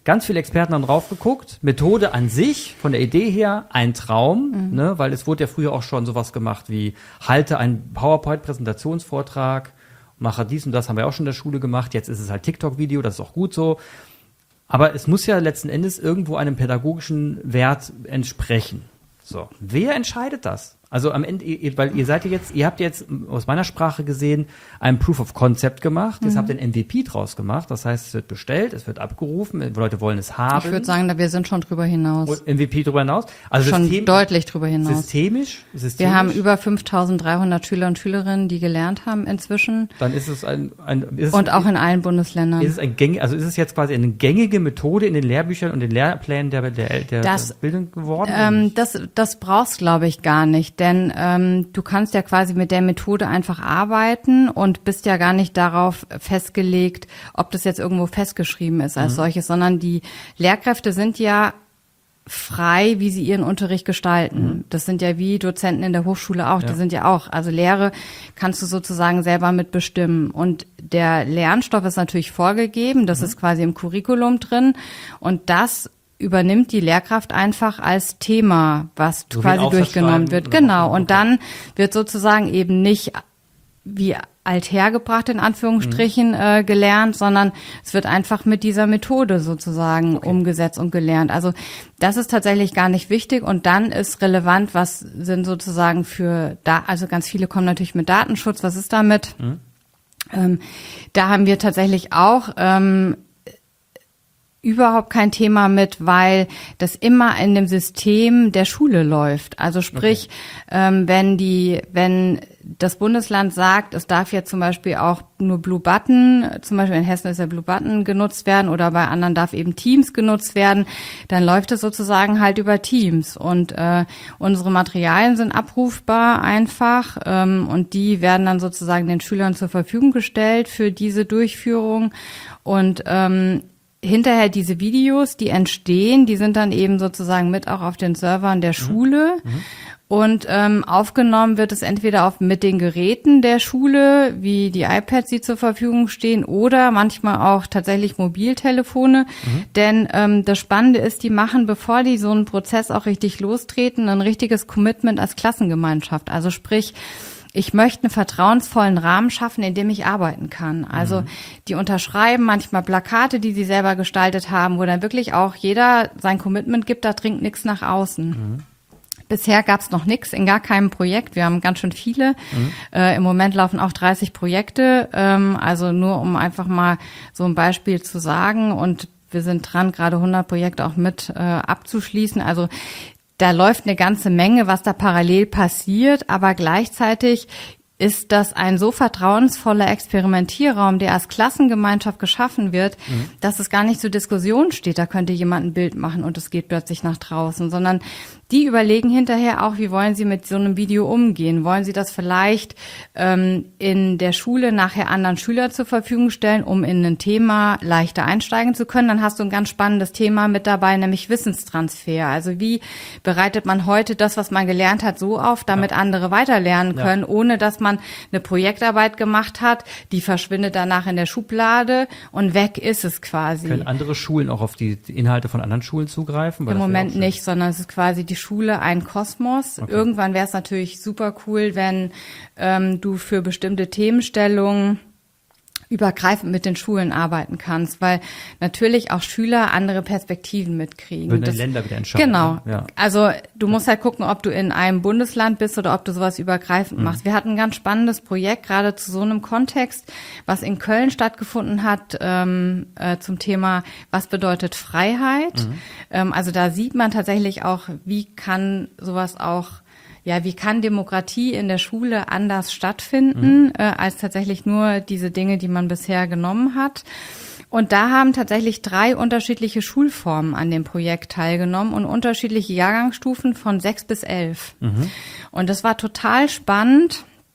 S2: ganz viele Experten haben drauf geguckt. Methode an sich, von der Idee her, ein Traum, mhm. ne, weil es wurde ja früher auch schon sowas gemacht wie, halte einen PowerPoint-Präsentationsvortrag, mache dies und das, haben wir auch schon in der Schule gemacht. Jetzt ist es halt TikTok-Video, das ist auch gut so. Aber es muss ja letzten Endes irgendwo einem pädagogischen Wert entsprechen. So, wer entscheidet das? Also am Ende, ihr, weil ihr seid ja jetzt, ihr habt jetzt aus meiner Sprache gesehen ein Proof of Concept gemacht, mhm. jetzt habt ihr ein M V P draus gemacht, das heißt, es wird bestellt, es wird abgerufen, Leute wollen es haben.
S3: Ich würde sagen, wir sind schon drüber hinaus.
S2: Und M V P drüber hinaus? Also
S3: schon
S2: System,
S3: deutlich drüber hinaus.
S2: Systemisch? Systemisch?
S3: Wir haben über fünftausenddreihundert Schüler und Schülerinnen, die gelernt haben inzwischen.
S2: Dann ist es ein, ein ist
S3: und
S2: es,
S3: auch in allen Bundesländern.
S2: Ist es ein gängig, also ist es jetzt quasi eine gängige Methode in den Lehrbüchern und den Lehrplänen der, der, der,
S3: das,
S2: der Bildung geworden?
S3: Ähm, das, das brauchst, glaube ich, gar nicht, denn ähm, du kannst ja quasi mit der Methode einfach arbeiten und bist ja gar nicht darauf festgelegt, ob das jetzt irgendwo festgeschrieben ist als mhm. solches, sondern die Lehrkräfte sind ja frei, wie sie ihren Unterricht gestalten. Mhm. Das sind ja wie Dozenten in der Hochschule auch, ja. die sind ja auch, also Lehre kannst du sozusagen selber mitbestimmen. Und der Lernstoff ist natürlich vorgegeben, das mhm. ist quasi im Curriculum drin und das übernimmt die Lehrkraft einfach als Thema, was so quasi durchgenommen wird. Genau. Und dann wird sozusagen eben nicht wie althergebracht in Anführungsstrichen mhm. äh, gelernt, sondern es wird einfach mit dieser Methode sozusagen okay. umgesetzt und gelernt. Also das ist tatsächlich gar nicht wichtig. Und dann ist relevant, was sind sozusagen für da, also ganz viele kommen natürlich mit Datenschutz. Was ist damit? Mhm. Ähm, da haben wir tatsächlich auch ähm, überhaupt kein Thema mit, weil das immer in dem System der Schule läuft. Also sprich, okay. ähm, wenn die, wenn das Bundesland sagt, es darf jetzt zum Beispiel auch nur Blue Button, zum Beispiel in Hessen ist ja Blue Button genutzt werden oder bei anderen darf eben Teams genutzt werden, dann läuft es sozusagen halt über Teams und äh, unsere Materialien sind abrufbar einfach ähm, und die werden dann sozusagen den Schülern zur Verfügung gestellt für diese Durchführung und ähm, hinterher diese Videos, die entstehen, die sind dann eben sozusagen mit auch auf den Servern der Schule mhm. und ähm, aufgenommen wird es entweder auf mit den Geräten der Schule, wie die iPads, die zur Verfügung stehen, oder manchmal auch tatsächlich Mobiltelefone. Mhm. Denn ähm, das Spannende ist, die machen, bevor die so einen Prozess auch richtig lostreten, ein richtiges Commitment als Klassengemeinschaft. Also sprich, ich möchte einen vertrauensvollen Rahmen schaffen, in dem ich arbeiten kann. Also mhm. die unterschreiben manchmal Plakate, die sie selber gestaltet haben, wo dann wirklich auch jeder sein Commitment gibt, da dringt nichts nach außen. Mhm. Bisher gab es noch nichts in gar keinem Projekt. Wir haben ganz schön viele. Mhm. Äh, im Moment laufen auch dreißig Projekte. Ähm, also nur um einfach mal so ein Beispiel zu sagen. Und wir sind dran, gerade hundert Projekte auch mit äh, abzuschließen. Also da läuft eine ganze Menge, was da parallel passiert, aber gleichzeitig ist das ein so vertrauensvoller Experimentierraum, der als Klassengemeinschaft geschaffen wird, mhm. dass es gar nicht zur Diskussion steht, da könnte jemand ein Bild machen und es geht plötzlich nach draußen, sondern die überlegen hinterher auch, wie wollen sie mit so einem Video umgehen? Wollen sie das vielleicht ähm, in der Schule nachher anderen Schülern zur Verfügung stellen, um in ein Thema leichter einsteigen zu können? Dann hast du ein ganz spannendes Thema mit dabei, nämlich Wissenstransfer. Also wie bereitet man heute das, was man gelernt hat, so auf, damit ja. andere weiterlernen können, ja. ohne dass man eine Projektarbeit gemacht hat, die verschwindet danach in der Schublade und weg ist es quasi.
S2: Können andere Schulen auch auf die Inhalte von anderen Schulen zugreifen?
S3: Im Moment nicht, sondern es ist quasi die Schule ein Kosmos. Okay. Irgendwann wäre es natürlich super cool, wenn ähm, du für bestimmte Themenstellungen übergreifend mit den Schulen arbeiten kannst, weil natürlich auch Schüler andere Perspektiven mitkriegen.
S2: Würden die Länder wieder entscheiden.
S3: Genau.
S2: Ja.
S3: Also du musst halt gucken, ob du in einem Bundesland bist oder ob du sowas übergreifend mhm. machst. Wir hatten ein ganz spannendes Projekt, gerade zu so einem Kontext, was in Köln stattgefunden hat, ähm, äh, zum Thema, was bedeutet Freiheit? Mhm. Ähm, also da sieht man tatsächlich auch, wie kann sowas auch Ja, wie kann Demokratie in der Schule anders stattfinden, mhm. äh, als tatsächlich nur diese Dinge, die man bisher genommen hat? Und da haben tatsächlich drei unterschiedliche Schulformen an dem Projekt teilgenommen und unterschiedliche Jahrgangsstufen von sechs bis elf. Mhm. Und das war total spannend,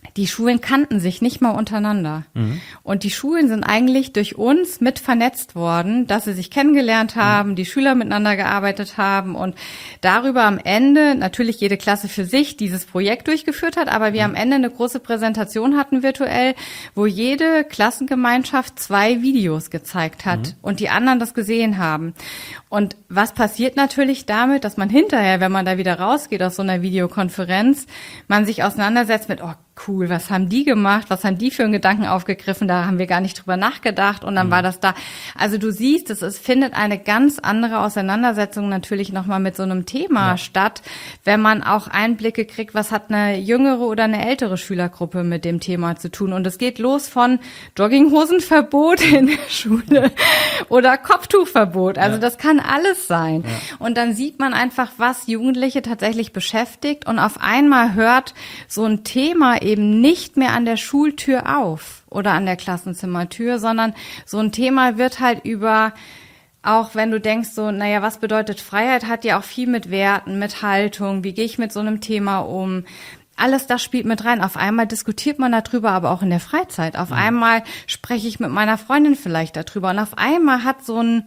S3: die Schulen kannten sich nicht mal untereinander. Mhm. Und die Schulen sind eigentlich durch uns mit vernetzt worden, dass sie sich kennengelernt haben, mhm. die Schüler miteinander gearbeitet haben und darüber am Ende natürlich jede Klasse für sich dieses Projekt durchgeführt hat, aber wir mhm. am Ende eine große Präsentation hatten virtuell, wo jede Klassengemeinschaft zwei Videos gezeigt hat mhm. und die anderen das gesehen haben. Und was passiert natürlich damit, dass man hinterher, wenn man da wieder rausgeht aus so einer Videokonferenz, man sich auseinandersetzt mit, oh cool, was haben die gemacht, was haben die für einen Gedanken aufgegriffen, da haben wir gar nicht drüber nachgedacht und dann mhm. war das da. Also du siehst, es, es findet eine ganz andere Auseinandersetzung natürlich nochmal mit so einem Thema ja. statt, wenn man auch Einblicke kriegt, was hat eine jüngere oder eine ältere Schülergruppe mit dem Thema zu tun. Und es geht los von Jogginghosenverbot in der Schule oder Kopftuchverbot. Also ja. das kann alles sein. Ja. Und dann sieht man einfach, was Jugendliche tatsächlich beschäftigt und auf einmal hört so ein Thema eben nicht mehr an der Schultür auf oder an der Klassenzimmertür, sondern so ein Thema wird halt über, auch wenn du denkst so, naja, was bedeutet Freiheit, hat ja auch viel mit Werten, mit Haltung, wie gehe ich mit so einem Thema um, alles das spielt mit rein. Auf einmal diskutiert man darüber, aber auch in der Freizeit. Auf mhm. einmal spreche ich mit meiner Freundin vielleicht darüber und auf einmal hat so ein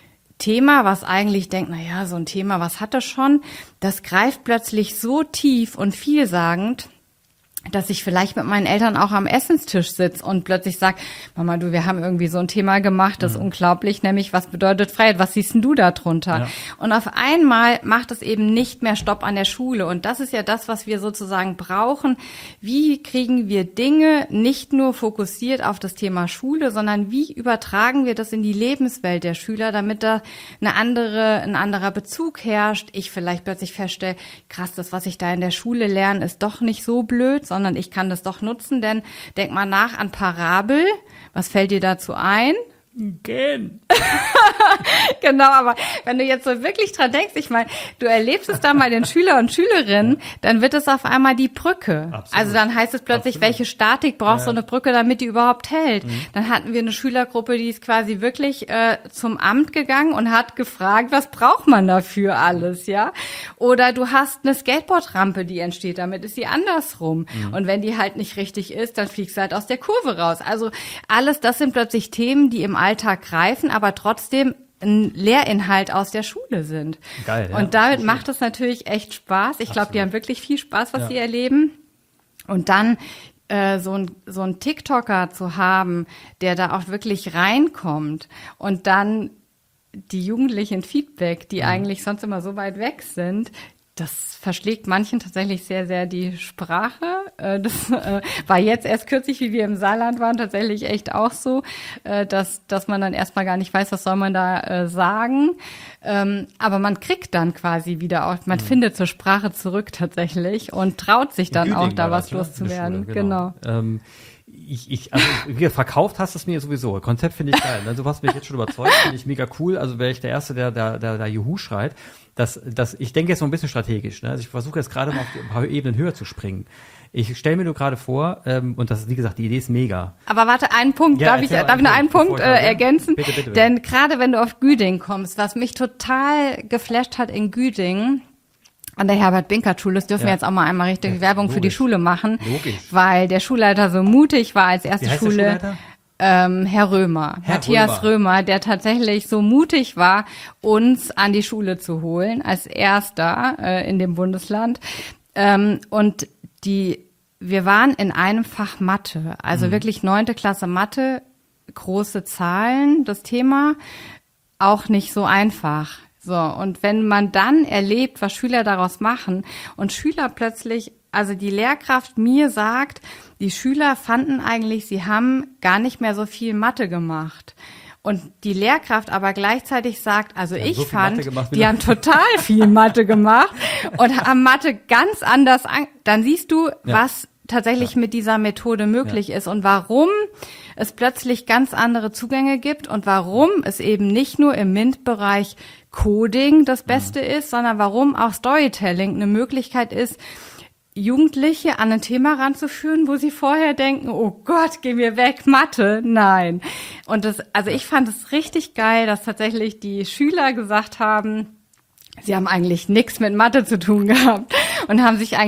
S3: Thema, was eigentlich denkt, na ja, so ein Thema, was hat das schon, das greift plötzlich so tief und vielsagend, dass ich vielleicht mit meinen Eltern auch am Essenstisch sitze und plötzlich sage, Mama, du, wir haben irgendwie so ein Thema gemacht, das ist mhm. unglaublich, nämlich was bedeutet Freiheit, was siehst denn du da drunter? Ja. Und auf einmal macht es eben nicht mehr Stopp an der Schule und das ist ja das, was wir sozusagen brauchen. Wie kriegen wir Dinge nicht nur fokussiert auf das Thema Schule, sondern wie übertragen wir das in die Lebenswelt der Schüler, damit da eine andere, ein anderer Bezug herrscht, ich vielleicht plötzlich feststelle, krass, das, was ich da in der Schule lerne, ist doch nicht so blöd, sondern ich kann das doch nutzen, denn denk mal nach an Parabel. Was fällt dir dazu ein?
S2: Gehen.
S3: Genau, aber wenn du jetzt so wirklich dran denkst, ich meine, du erlebst es da mal den Schüler und Schülerinnen, dann wird es auf einmal die Brücke. Absolut. Also dann heißt es plötzlich, Absolut. welche Statik braucht ja. so eine Brücke, damit die überhaupt hält. Mhm. Dann hatten wir eine Schülergruppe, die ist quasi wirklich äh, zum Amt gegangen und hat gefragt, was braucht man dafür alles, ja? Oder du hast eine Skateboardrampe, die entsteht, damit ist sie andersrum. Mhm. Und wenn die halt nicht richtig ist, dann fliegst du halt aus der Kurve raus. Also alles, das sind plötzlich Themen, die im Alltag greifen, aber trotzdem ein Lehrinhalt aus der Schule sind.
S2: Geil, ja.
S3: Und damit macht es natürlich echt Spaß. Ich glaube, die haben wirklich viel Spaß, was ja. sie erleben. Und dann äh, so ein so ein TikToker zu haben, der da auch wirklich reinkommt und dann die Jugendlichen Feedback, die mhm. eigentlich sonst immer so weit weg sind, das verschlägt manchen tatsächlich sehr, sehr die Sprache. Das war jetzt erst kürzlich, wie wir im Saarland waren, tatsächlich echt auch so, dass dass man dann erstmal gar nicht weiß, was soll man da sagen. Aber man kriegt dann quasi wieder auch, man mhm. findet zur Sprache zurück tatsächlich und traut sich dann auch, da was loszuwerden.
S2: Schule, genau. genau. Ähm, Ich, ich, also, wie verkauft hast es mir sowieso. Konzept finde ich geil. Ne? Du hast mich jetzt schon überzeugt, finde ich mega cool. Also wäre ich der Erste, der da, der, der Juhu schreit. Das, das, ich denke jetzt so ein bisschen strategisch. Ne? Also ich versuche jetzt gerade mal auf ein paar Ebenen höher zu springen. Ich stelle mir nur gerade vor, ähm, und das ist, wie gesagt, die Idee ist mega.
S3: Aber warte, einen Punkt, ja, darf ich, darf ich noch einen Punkt äh, ergänzen? Bitte, bitte, bitte. Denn gerade wenn du auf Güding kommst, was mich total geflasht hat in Güding, an der Herbert-Binkert-Schule, das dürfen ja. wir jetzt auch mal einmal richtig ja, Werbung logisch. für die Schule machen, logisch. weil der Schulleiter so mutig war als erste
S2: Wie heißt
S3: Schule.
S2: Der Schulleiter?
S3: Ähm, Herr Römer, Herr Matthias Römer. Römer, der tatsächlich so mutig war, uns an die Schule zu holen, als erster äh, in dem Bundesland. Ähm, und die, wir waren in einem Fach Mathe, also mhm. wirklich neunte Klasse Mathe, große Zahlen, das Thema, auch nicht so einfach. So, und wenn man dann erlebt, was Schüler daraus machen und Schüler plötzlich, also die Lehrkraft mir sagt, die Schüler fanden eigentlich, sie haben gar nicht mehr so viel Mathe gemacht. Und die Lehrkraft aber gleichzeitig sagt, also ich so fand, gemacht, die haben total viel Mathe gemacht und haben Mathe ganz anders an, dann siehst du, ja. was tatsächlich ja. mit dieser Methode möglich ja. ist und warum es plötzlich ganz andere Zugänge gibt und warum es eben nicht nur im MINT-Bereich Coding das Beste mhm. ist, sondern warum auch Storytelling eine Möglichkeit ist, Jugendliche an ein Thema ranzuführen, wo sie vorher denken, oh Gott, geh mir weg, Mathe, nein. Und das, also ich fand es richtig geil, dass tatsächlich die Schüler gesagt haben, sie haben eigentlich nichts mit Mathe zu tun gehabt und haben sich eigentlich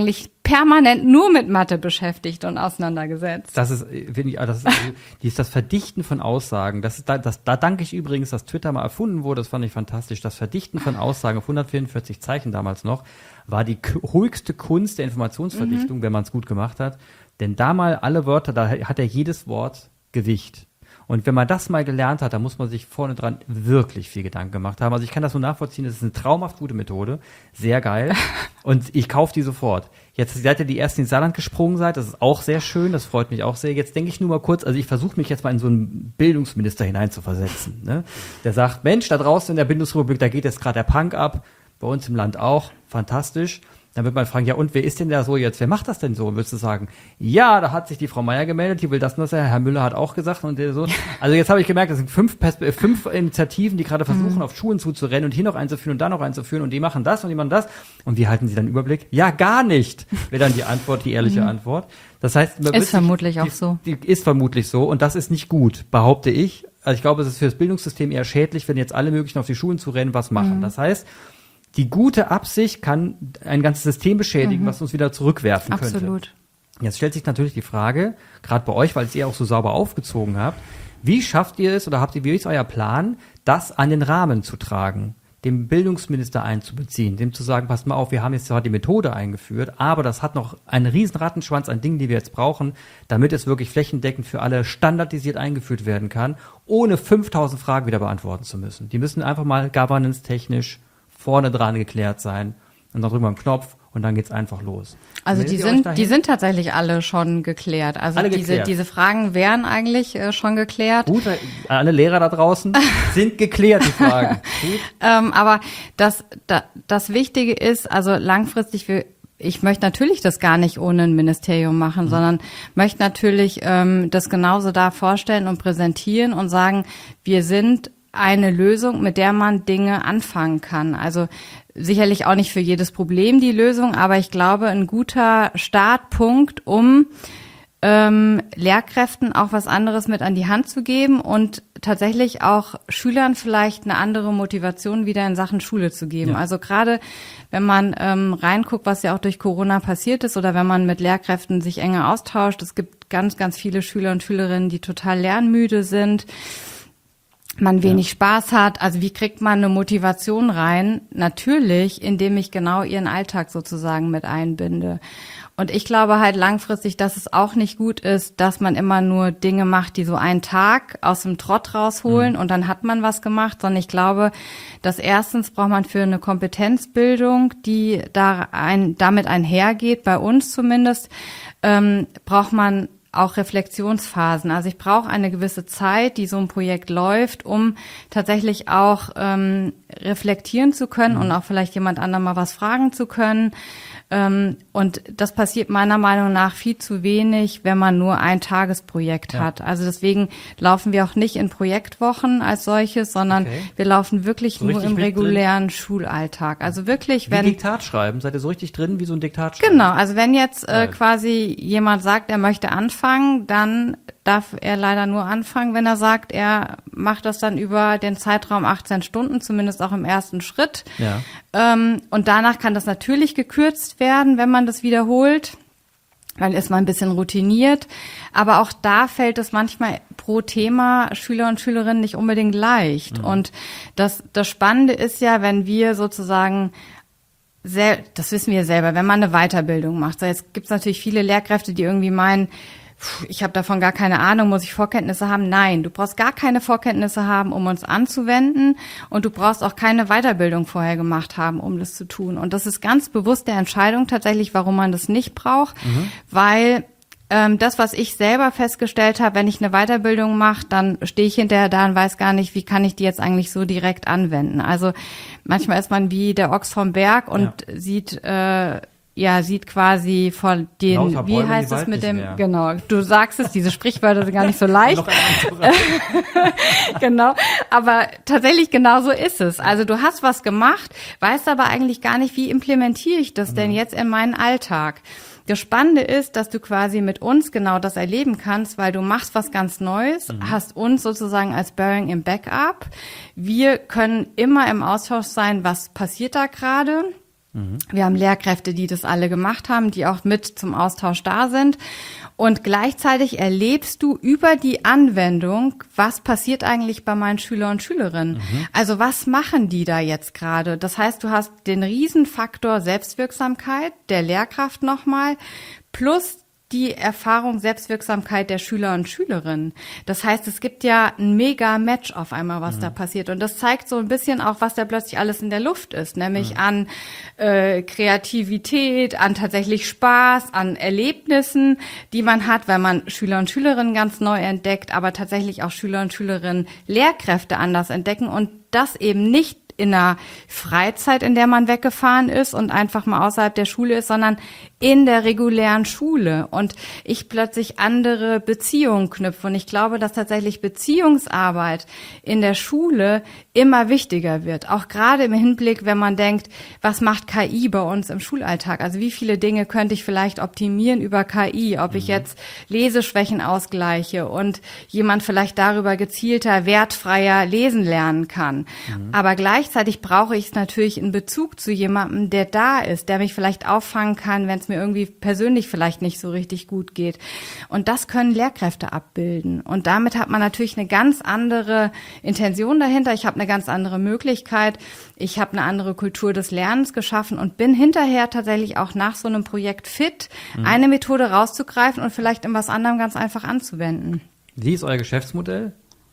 S3: permanent nur mit Mathe beschäftigt und auseinandergesetzt.
S2: Das ist, finde ich, das ist, die ist das Verdichten von Aussagen. Das ist, da, das, da danke ich übrigens, dass Twitter mal erfunden wurde. Das fand ich fantastisch. Das Verdichten von Aussagen auf hundertvierundvierzig Zeichen damals noch war die k- höchste Kunst der Informationsverdichtung, mhm. wenn man es gut gemacht hat. Denn da mal alle Wörter, da hat ja jedes Wort Gewicht. Und wenn man das mal gelernt hat, dann muss man sich vorne dran wirklich viel Gedanken gemacht haben. Also ich kann das so nachvollziehen, das ist eine traumhaft gute Methode, sehr geil und ich kaufe die sofort. Jetzt seid ihr die ersten ins Saarland gesprungen seid, das ist auch sehr schön, das freut mich auch sehr. Jetzt denke ich nur mal kurz, also ich versuche mich jetzt mal in so einen Bildungsminister hineinzuversetzen. Ne? Der sagt, Mensch, da draußen in der Bundesrepublik, da geht jetzt gerade der Punk ab, bei uns im Land auch, fantastisch. Dann wird man fragen, ja und wer ist denn da so jetzt? Wer macht das denn so? Und würdest du sagen, ja, da hat sich die Frau Meier gemeldet, die will das und das, Herr Müller hat auch gesagt und der so. Also jetzt habe ich gemerkt, das sind fünf, Perspe- fünf Initiativen, die gerade versuchen, mhm. auf Schulen zuzurennen und hier noch einzuführen und da noch einzuführen und die machen das und die machen das. Und wie halten sie dann Überblick? Ja, gar nicht, wäre dann die Antwort, die ehrliche mhm. Antwort. Das heißt, man
S3: ist vermutlich
S2: die,
S3: auch so.
S2: Die, die ist vermutlich so und das ist nicht gut, behaupte ich. Also ich glaube, es ist für das Bildungssystem eher schädlich, wenn jetzt alle möglichen auf die Schulen zu rennen, was machen. Mhm. Das heißt, die gute Absicht kann ein ganzes System beschädigen, mhm. was uns wieder zurückwerfen
S3: Absolut.
S2: könnte. Absolut. Jetzt stellt sich natürlich die Frage, gerade bei euch, weil ihr auch so sauber aufgezogen habt, wie schafft ihr es oder habt ihr, wie ist euer Plan, das an den Rahmen zu tragen, dem Bildungsminister einzubeziehen, dem zu sagen, passt mal auf, wir haben jetzt zwar die Methode eingeführt, aber das hat noch einen riesen Rattenschwanz an Dingen, die wir jetzt brauchen, damit es wirklich flächendeckend für alle standardisiert eingeführt werden kann, ohne fünftausend Fragen wieder beantworten zu müssen. Die müssen einfach mal governance-technisch vorne dran geklärt sein und dann drücken wir einen Knopf und dann geht's einfach los.
S3: Also die sind, die sind tatsächlich alle schon geklärt. Also
S2: alle
S3: diese,
S2: geklärt.
S3: diese Fragen wären eigentlich äh, schon geklärt.
S2: Gut, alle Lehrer da draußen sind geklärt, die Fragen. Gut.
S3: ähm, aber das, da, das Wichtige ist, also langfristig, wir, ich möchte natürlich das gar nicht ohne ein Ministerium machen, mhm. sondern möchte natürlich ähm, das genauso da vorstellen und präsentieren und sagen, wir sind eine Lösung, mit der man Dinge anfangen kann. Also sicherlich auch nicht für jedes Problem die Lösung, aber ich glaube, ein guter Startpunkt, um ähm, Lehrkräften auch was anderes mit an die Hand zu geben und tatsächlich auch Schülern vielleicht eine andere Motivation wieder in Sachen Schule zu geben. Ja. Also gerade wenn man ähm, reinguckt, was ja auch durch Corona passiert ist oder wenn man mit Lehrkräften sich enger austauscht, es gibt ganz, ganz viele Schüler und Schülerinnen, die total lernmüde sind, man wenig ja. Spaß hat. Also wie kriegt man eine Motivation rein? Natürlich, indem ich genau ihren Alltag sozusagen mit einbinde. Und ich glaube halt langfristig, dass es auch nicht gut ist, dass man immer nur Dinge macht, die so einen Tag aus dem Trott rausholen mhm. und dann hat man was gemacht, sondern ich glaube, dass erstens braucht man für eine Kompetenzbildung, die da ein, damit einhergeht, bei uns zumindest, ähm, braucht man auch Reflexionsphasen. Also ich brauche eine gewisse Zeit, die so ein Projekt läuft, um tatsächlich auch ähm, reflektieren zu können mhm. und auch vielleicht jemand anderem mal was fragen zu können. Ähm, und das passiert meiner Meinung nach viel zu wenig, wenn man nur ein Tagesprojekt ja. hat. Also deswegen laufen wir auch nicht in Projektwochen als solches, sondern okay. wir laufen wirklich so nur im regulären Schulalltag. Also wirklich,
S2: wie
S3: wenn
S2: Diktat schreiben, seid ihr so richtig drin wie so ein Diktat schreiben?
S3: Genau, also wenn jetzt äh, quasi jemand sagt, er möchte anfangen, dann darf er leider nur anfangen, wenn er sagt, er macht das dann über den Zeitraum achtzehn Stunden, zumindest auch im ersten Schritt.
S2: Ja.
S3: Ähm, und danach kann das natürlich gekürzt werden, wenn man das wiederholt. Dann ist man ein bisschen routiniert. Aber auch da fällt es manchmal pro Thema Schüler und Schülerinnen nicht unbedingt leicht. Mhm. Und das, das Spannende ist ja, wenn wir sozusagen Sel- das wissen wir selber, wenn man eine Weiterbildung macht. So, jetzt gibt es natürlich viele Lehrkräfte, die irgendwie meinen, ich habe davon gar keine Ahnung, muss ich Vorkenntnisse haben? Nein, du brauchst gar keine Vorkenntnisse haben, um uns anzuwenden und du brauchst auch keine Weiterbildung vorher gemacht haben, um das zu tun. Und das ist ganz bewusst der Entscheidung tatsächlich, warum man das nicht braucht, mhm. weil ähm, das, was ich selber festgestellt habe, wenn ich eine Weiterbildung mache, dann stehe ich hinterher da und weiß gar nicht, wie kann ich die jetzt eigentlich so direkt anwenden. Also manchmal ist man wie der Ochs vom Berg und ja. sieht äh, Ja, sieht quasi von den,
S2: Lauter
S3: wie
S2: Bäume,
S3: heißt
S2: die
S3: es
S2: Wald
S3: mit
S2: nicht
S3: dem,
S2: mehr.
S3: genau, du sagst es, diese Sprichwörter sind gar nicht so leicht. Genau, aber tatsächlich genau so ist es. Also du hast was gemacht, weißt aber eigentlich gar nicht, wie implementiere ich das denn jetzt in meinen Alltag. Das Spannende ist, dass du quasi mit uns genau das erleben kannst, weil du machst was ganz Neues, mhm. hast uns sozusagen als Bearing im Backup. Wir können immer im Austausch sein, was passiert da gerade. Mhm. Wir haben Lehrkräfte, die das alle gemacht haben, die auch mit zum Austausch da sind. Und gleichzeitig erlebst du über die Anwendung, was passiert eigentlich bei meinen Schüler und Schülerinnen. Mhm. Also was machen die da jetzt gerade? Das heißt, du hast den Riesenfaktor Selbstwirksamkeit der Lehrkraft nochmal plus die Erfahrung Selbstwirksamkeit der Schüler und Schülerinnen. Das heißt, es gibt ja ein mega Match auf einmal, was mhm. da passiert. Und das zeigt so ein bisschen auch, was da plötzlich alles in der Luft ist, nämlich mhm. an äh, Kreativität, an tatsächlich Spaß, an Erlebnissen, die man hat, wenn man Schüler und Schülerinnen ganz neu entdeckt, aber tatsächlich auch Schüler und Schülerinnen Lehrkräfte anders entdecken und das eben nicht in einer Freizeit, in der man weggefahren ist und einfach mal außerhalb der Schule ist, sondern in der regulären Schule und ich plötzlich andere Beziehungen knüpfe. Und ich glaube, dass tatsächlich Beziehungsarbeit in der Schule immer wichtiger wird. Auch gerade im Hinblick, wenn man denkt, was macht K I bei uns im Schulalltag? Also wie viele Dinge könnte ich vielleicht optimieren über K I? Ob ich jetzt Leseschwächen ausgleiche und jemand vielleicht darüber gezielter, wertfreier lesen lernen kann. Mhm. Aber gleichzeitig brauche ich es natürlich in Bezug zu jemandem, der da ist, der mich vielleicht auffangen kann, wenn es mir irgendwie persönlich vielleicht nicht so richtig gut geht. Und das können Lehrkräfte abbilden. Und damit hat man natürlich eine ganz andere Intention dahinter. Ich habe eine ganz andere Möglichkeit. Ich habe eine andere Kultur des Lernens geschaffen und bin hinterher tatsächlich auch nach so einem Projekt fit, mhm. eine Methode rauszugreifen und vielleicht in was anderem ganz einfach anzuwenden.
S2: Wie ist euer Geschäftsmodell?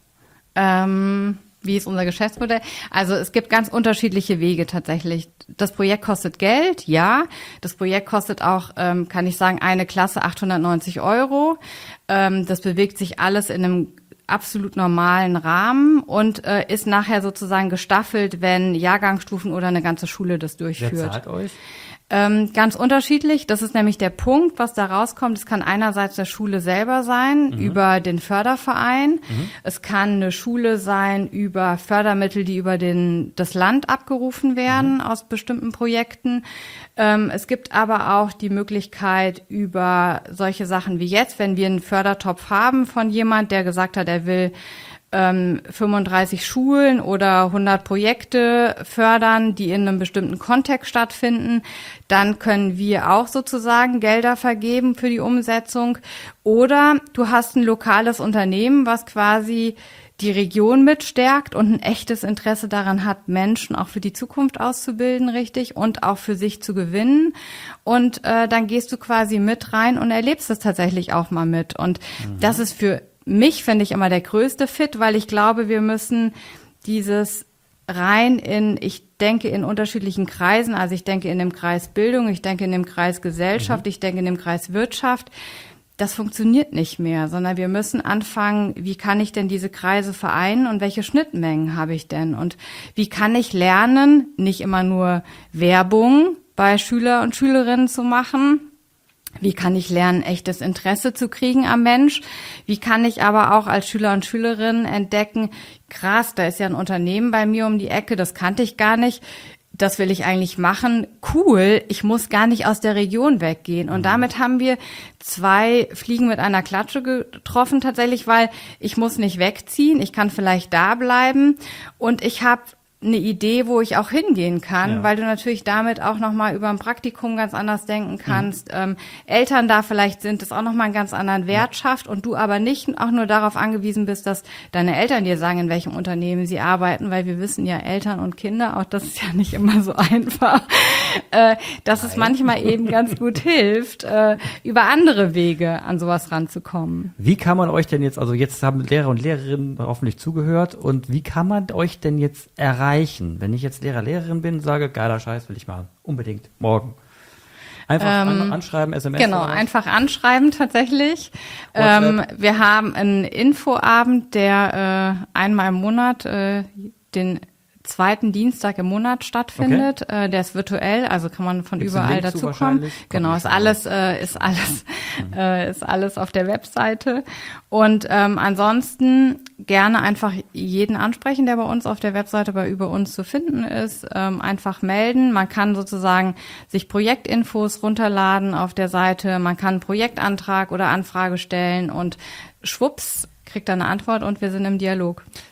S3: Ähm... Wie ist unser Geschäftsmodell? Also es gibt ganz unterschiedliche Wege tatsächlich. Das Projekt kostet Geld, ja. Das Projekt kostet auch, ähm, kann ich sagen, eine Klasse achthundertneunzig Euro. Ähm, das bewegt sich alles in einem absolut normalen Rahmen und äh, ist nachher sozusagen gestaffelt, wenn Jahrgangsstufen oder eine ganze Schule das durchführt.
S2: Wer zahlt euch?
S3: Ähm, ganz unterschiedlich. Das ist nämlich der Punkt, was da rauskommt. Es kann einerseits der Schule selber sein, mhm. über den Förderverein. Mhm. Es kann eine Schule sein über Fördermittel, die über den, das Land abgerufen werden, mhm. aus bestimmten Projekten. Ähm, es gibt aber auch die Möglichkeit über solche Sachen wie jetzt, wenn wir einen Fördertopf haben von jemand, der gesagt hat, er will fünfunddreißig Schulen oder hundert Projekte fördern, die in einem bestimmten Kontext stattfinden, dann können wir auch sozusagen Gelder vergeben für die Umsetzung. Oder du hast ein lokales Unternehmen, was quasi die Region mitstärkt und ein echtes Interesse daran hat, Menschen auch für die Zukunft auszubilden, richtig, und auch für sich zu gewinnen. Und äh, dann gehst du quasi mit rein und erlebst es tatsächlich auch mal mit. Und mhm. das ist für mich, finde ich, immer der größte Fit, weil ich glaube, wir müssen dieses rein in, ich denke in unterschiedlichen Kreisen, also ich denke in dem Kreis Bildung, ich denke in dem Kreis Gesellschaft, mhm. ich denke in dem Kreis Wirtschaft, das funktioniert nicht mehr, sondern wir müssen anfangen, wie kann ich denn diese Kreise vereinen und welche Schnittmengen habe ich denn und wie kann ich lernen, nicht immer nur Werbung bei Schüler und Schülerinnen zu machen. Wie kann ich lernen, echtes Interesse zu kriegen am Mensch? Wie kann ich aber auch als Schüler und Schülerin entdecken, krass, da ist ja ein Unternehmen bei mir um die Ecke, das kannte ich gar nicht, das will ich eigentlich machen, cool, ich muss gar nicht aus der Region weggehen. Und damit haben wir zwei Fliegen mit einer Klatsche getroffen tatsächlich, weil ich muss nicht wegziehen, ich kann vielleicht da bleiben und ich habe eine Idee, wo ich auch hingehen kann, ja. weil du natürlich damit auch nochmal über ein Praktikum ganz anders denken kannst. Mhm. Ähm, Eltern da vielleicht sind, das auch nochmal einen ganz anderen Wert schafft und du aber nicht auch nur darauf angewiesen bist, dass deine Eltern dir sagen, in welchem Unternehmen sie arbeiten, weil wir wissen ja, Eltern und Kinder, auch das ist ja nicht immer so einfach, äh, dass Nein. es manchmal eben ganz gut hilft, äh, über andere Wege an sowas ranzukommen.
S2: Wie kann man euch denn jetzt, also jetzt haben Lehrer und Lehrerinnen hoffentlich zugehört und wie kann man euch denn jetzt erreichen? Wenn ich jetzt Lehrer, Lehrerin bin, sage, geiler Scheiß will ich machen. Unbedingt. Morgen. Einfach ähm, an, anschreiben, S M S.
S3: Genau, einfach anschreiben tatsächlich. Ähm, wir haben einen Infoabend, der äh, einmal im Monat äh, den zweiten Dienstag im Monat stattfindet. Okay. Äh, der ist virtuell, also kann man von Gibt's überall dazukommen. Genau, ist alles, äh, ist alles, mhm. äh, ist alles auf der Webseite. Und ähm, ansonsten gerne einfach jeden ansprechen, der bei uns auf der Webseite bei über uns zu finden ist. Ähm, einfach melden. Man kann sozusagen sich Projektinfos runterladen auf der Seite. Man kann einen Projektantrag oder Anfrage stellen und schwupps kriegt dann eine Antwort und wir sind im Dialog.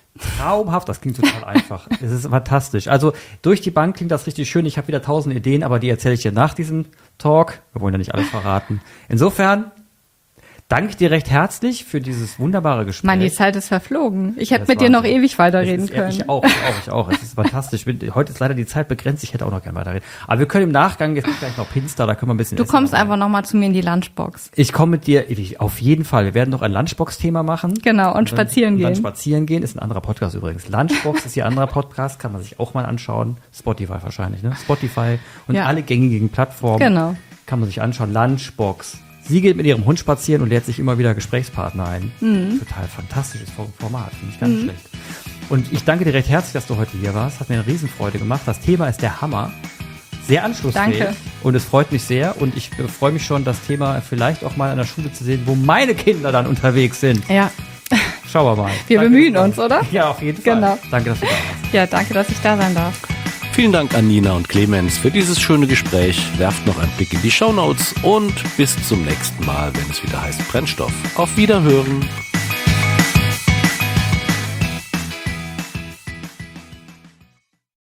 S2: Traumhaft, das klingt total einfach. Es ist fantastisch. Also durch die Bank klingt das richtig schön. Ich habe wieder tausend Ideen, aber die erzähle ich dir nach diesem Talk. Wir wollen ja nicht alles verraten. Insofern danke ich dir recht herzlich für dieses wunderbare Gespräch.
S3: Mann, die Zeit ist verflogen. Ich hätte
S2: Das
S3: mit dir noch
S2: Wahnsinn.
S3: ewig weiterreden
S2: Es ist,
S3: können.
S2: Ich auch, ich auch, ich auch. Es ist fantastisch. Bin, heute ist leider die Zeit begrenzt. Ich hätte auch noch gerne weiterreden. Aber wir können im Nachgang, jetzt gleich noch Pinster, da können wir ein bisschen
S3: Du
S2: essen,
S3: kommst
S2: aber-
S3: einfach nochmal zu mir in die Lunchbox.
S2: Ich komme mit dir, ich, auf jeden Fall. Wir werden noch ein Lunchbox-Thema machen.
S3: Genau, und spazieren
S2: und dann
S3: gehen.
S2: spazieren gehen ist ein anderer Podcast übrigens. Lunchbox ist hier ein anderer Podcast, kann man sich auch mal anschauen. Spotify wahrscheinlich, ne? Spotify und
S3: Ja.
S2: alle gängigen Plattformen.
S3: Genau.
S2: Kann man sich anschauen. Lunchbox. Sie geht mit ihrem Hund spazieren und lädt sich immer wieder Gesprächspartner ein.
S3: Mhm.
S2: Total fantastisches Format, finde ich ganz schlecht. Und ich danke dir recht herzlich, dass du heute hier warst. Hat mir eine Riesenfreude gemacht. Das Thema ist der Hammer. Sehr anschlussfähig.
S3: Danke.
S2: Und es freut mich sehr. Und ich äh, freue mich schon, das Thema vielleicht auch mal an der Schule zu sehen, wo meine Kinder dann unterwegs sind.
S3: Ja,
S2: Schauen wir mal.
S3: wir
S2: Danke,
S3: bemühen
S2: dass du
S3: uns,
S2: da
S3: oder?
S2: bist. Ja, auf jeden Fall.
S3: Genau.
S2: Danke, dass du da warst.
S3: Ja, danke, dass ich da sein darf.
S1: Vielen Dank an Nina und Clemens für dieses schöne Gespräch. Werft noch einen Blick in die Shownotes und bis zum nächsten Mal, wenn es wieder heißt Brennstoff. Auf Wiederhören.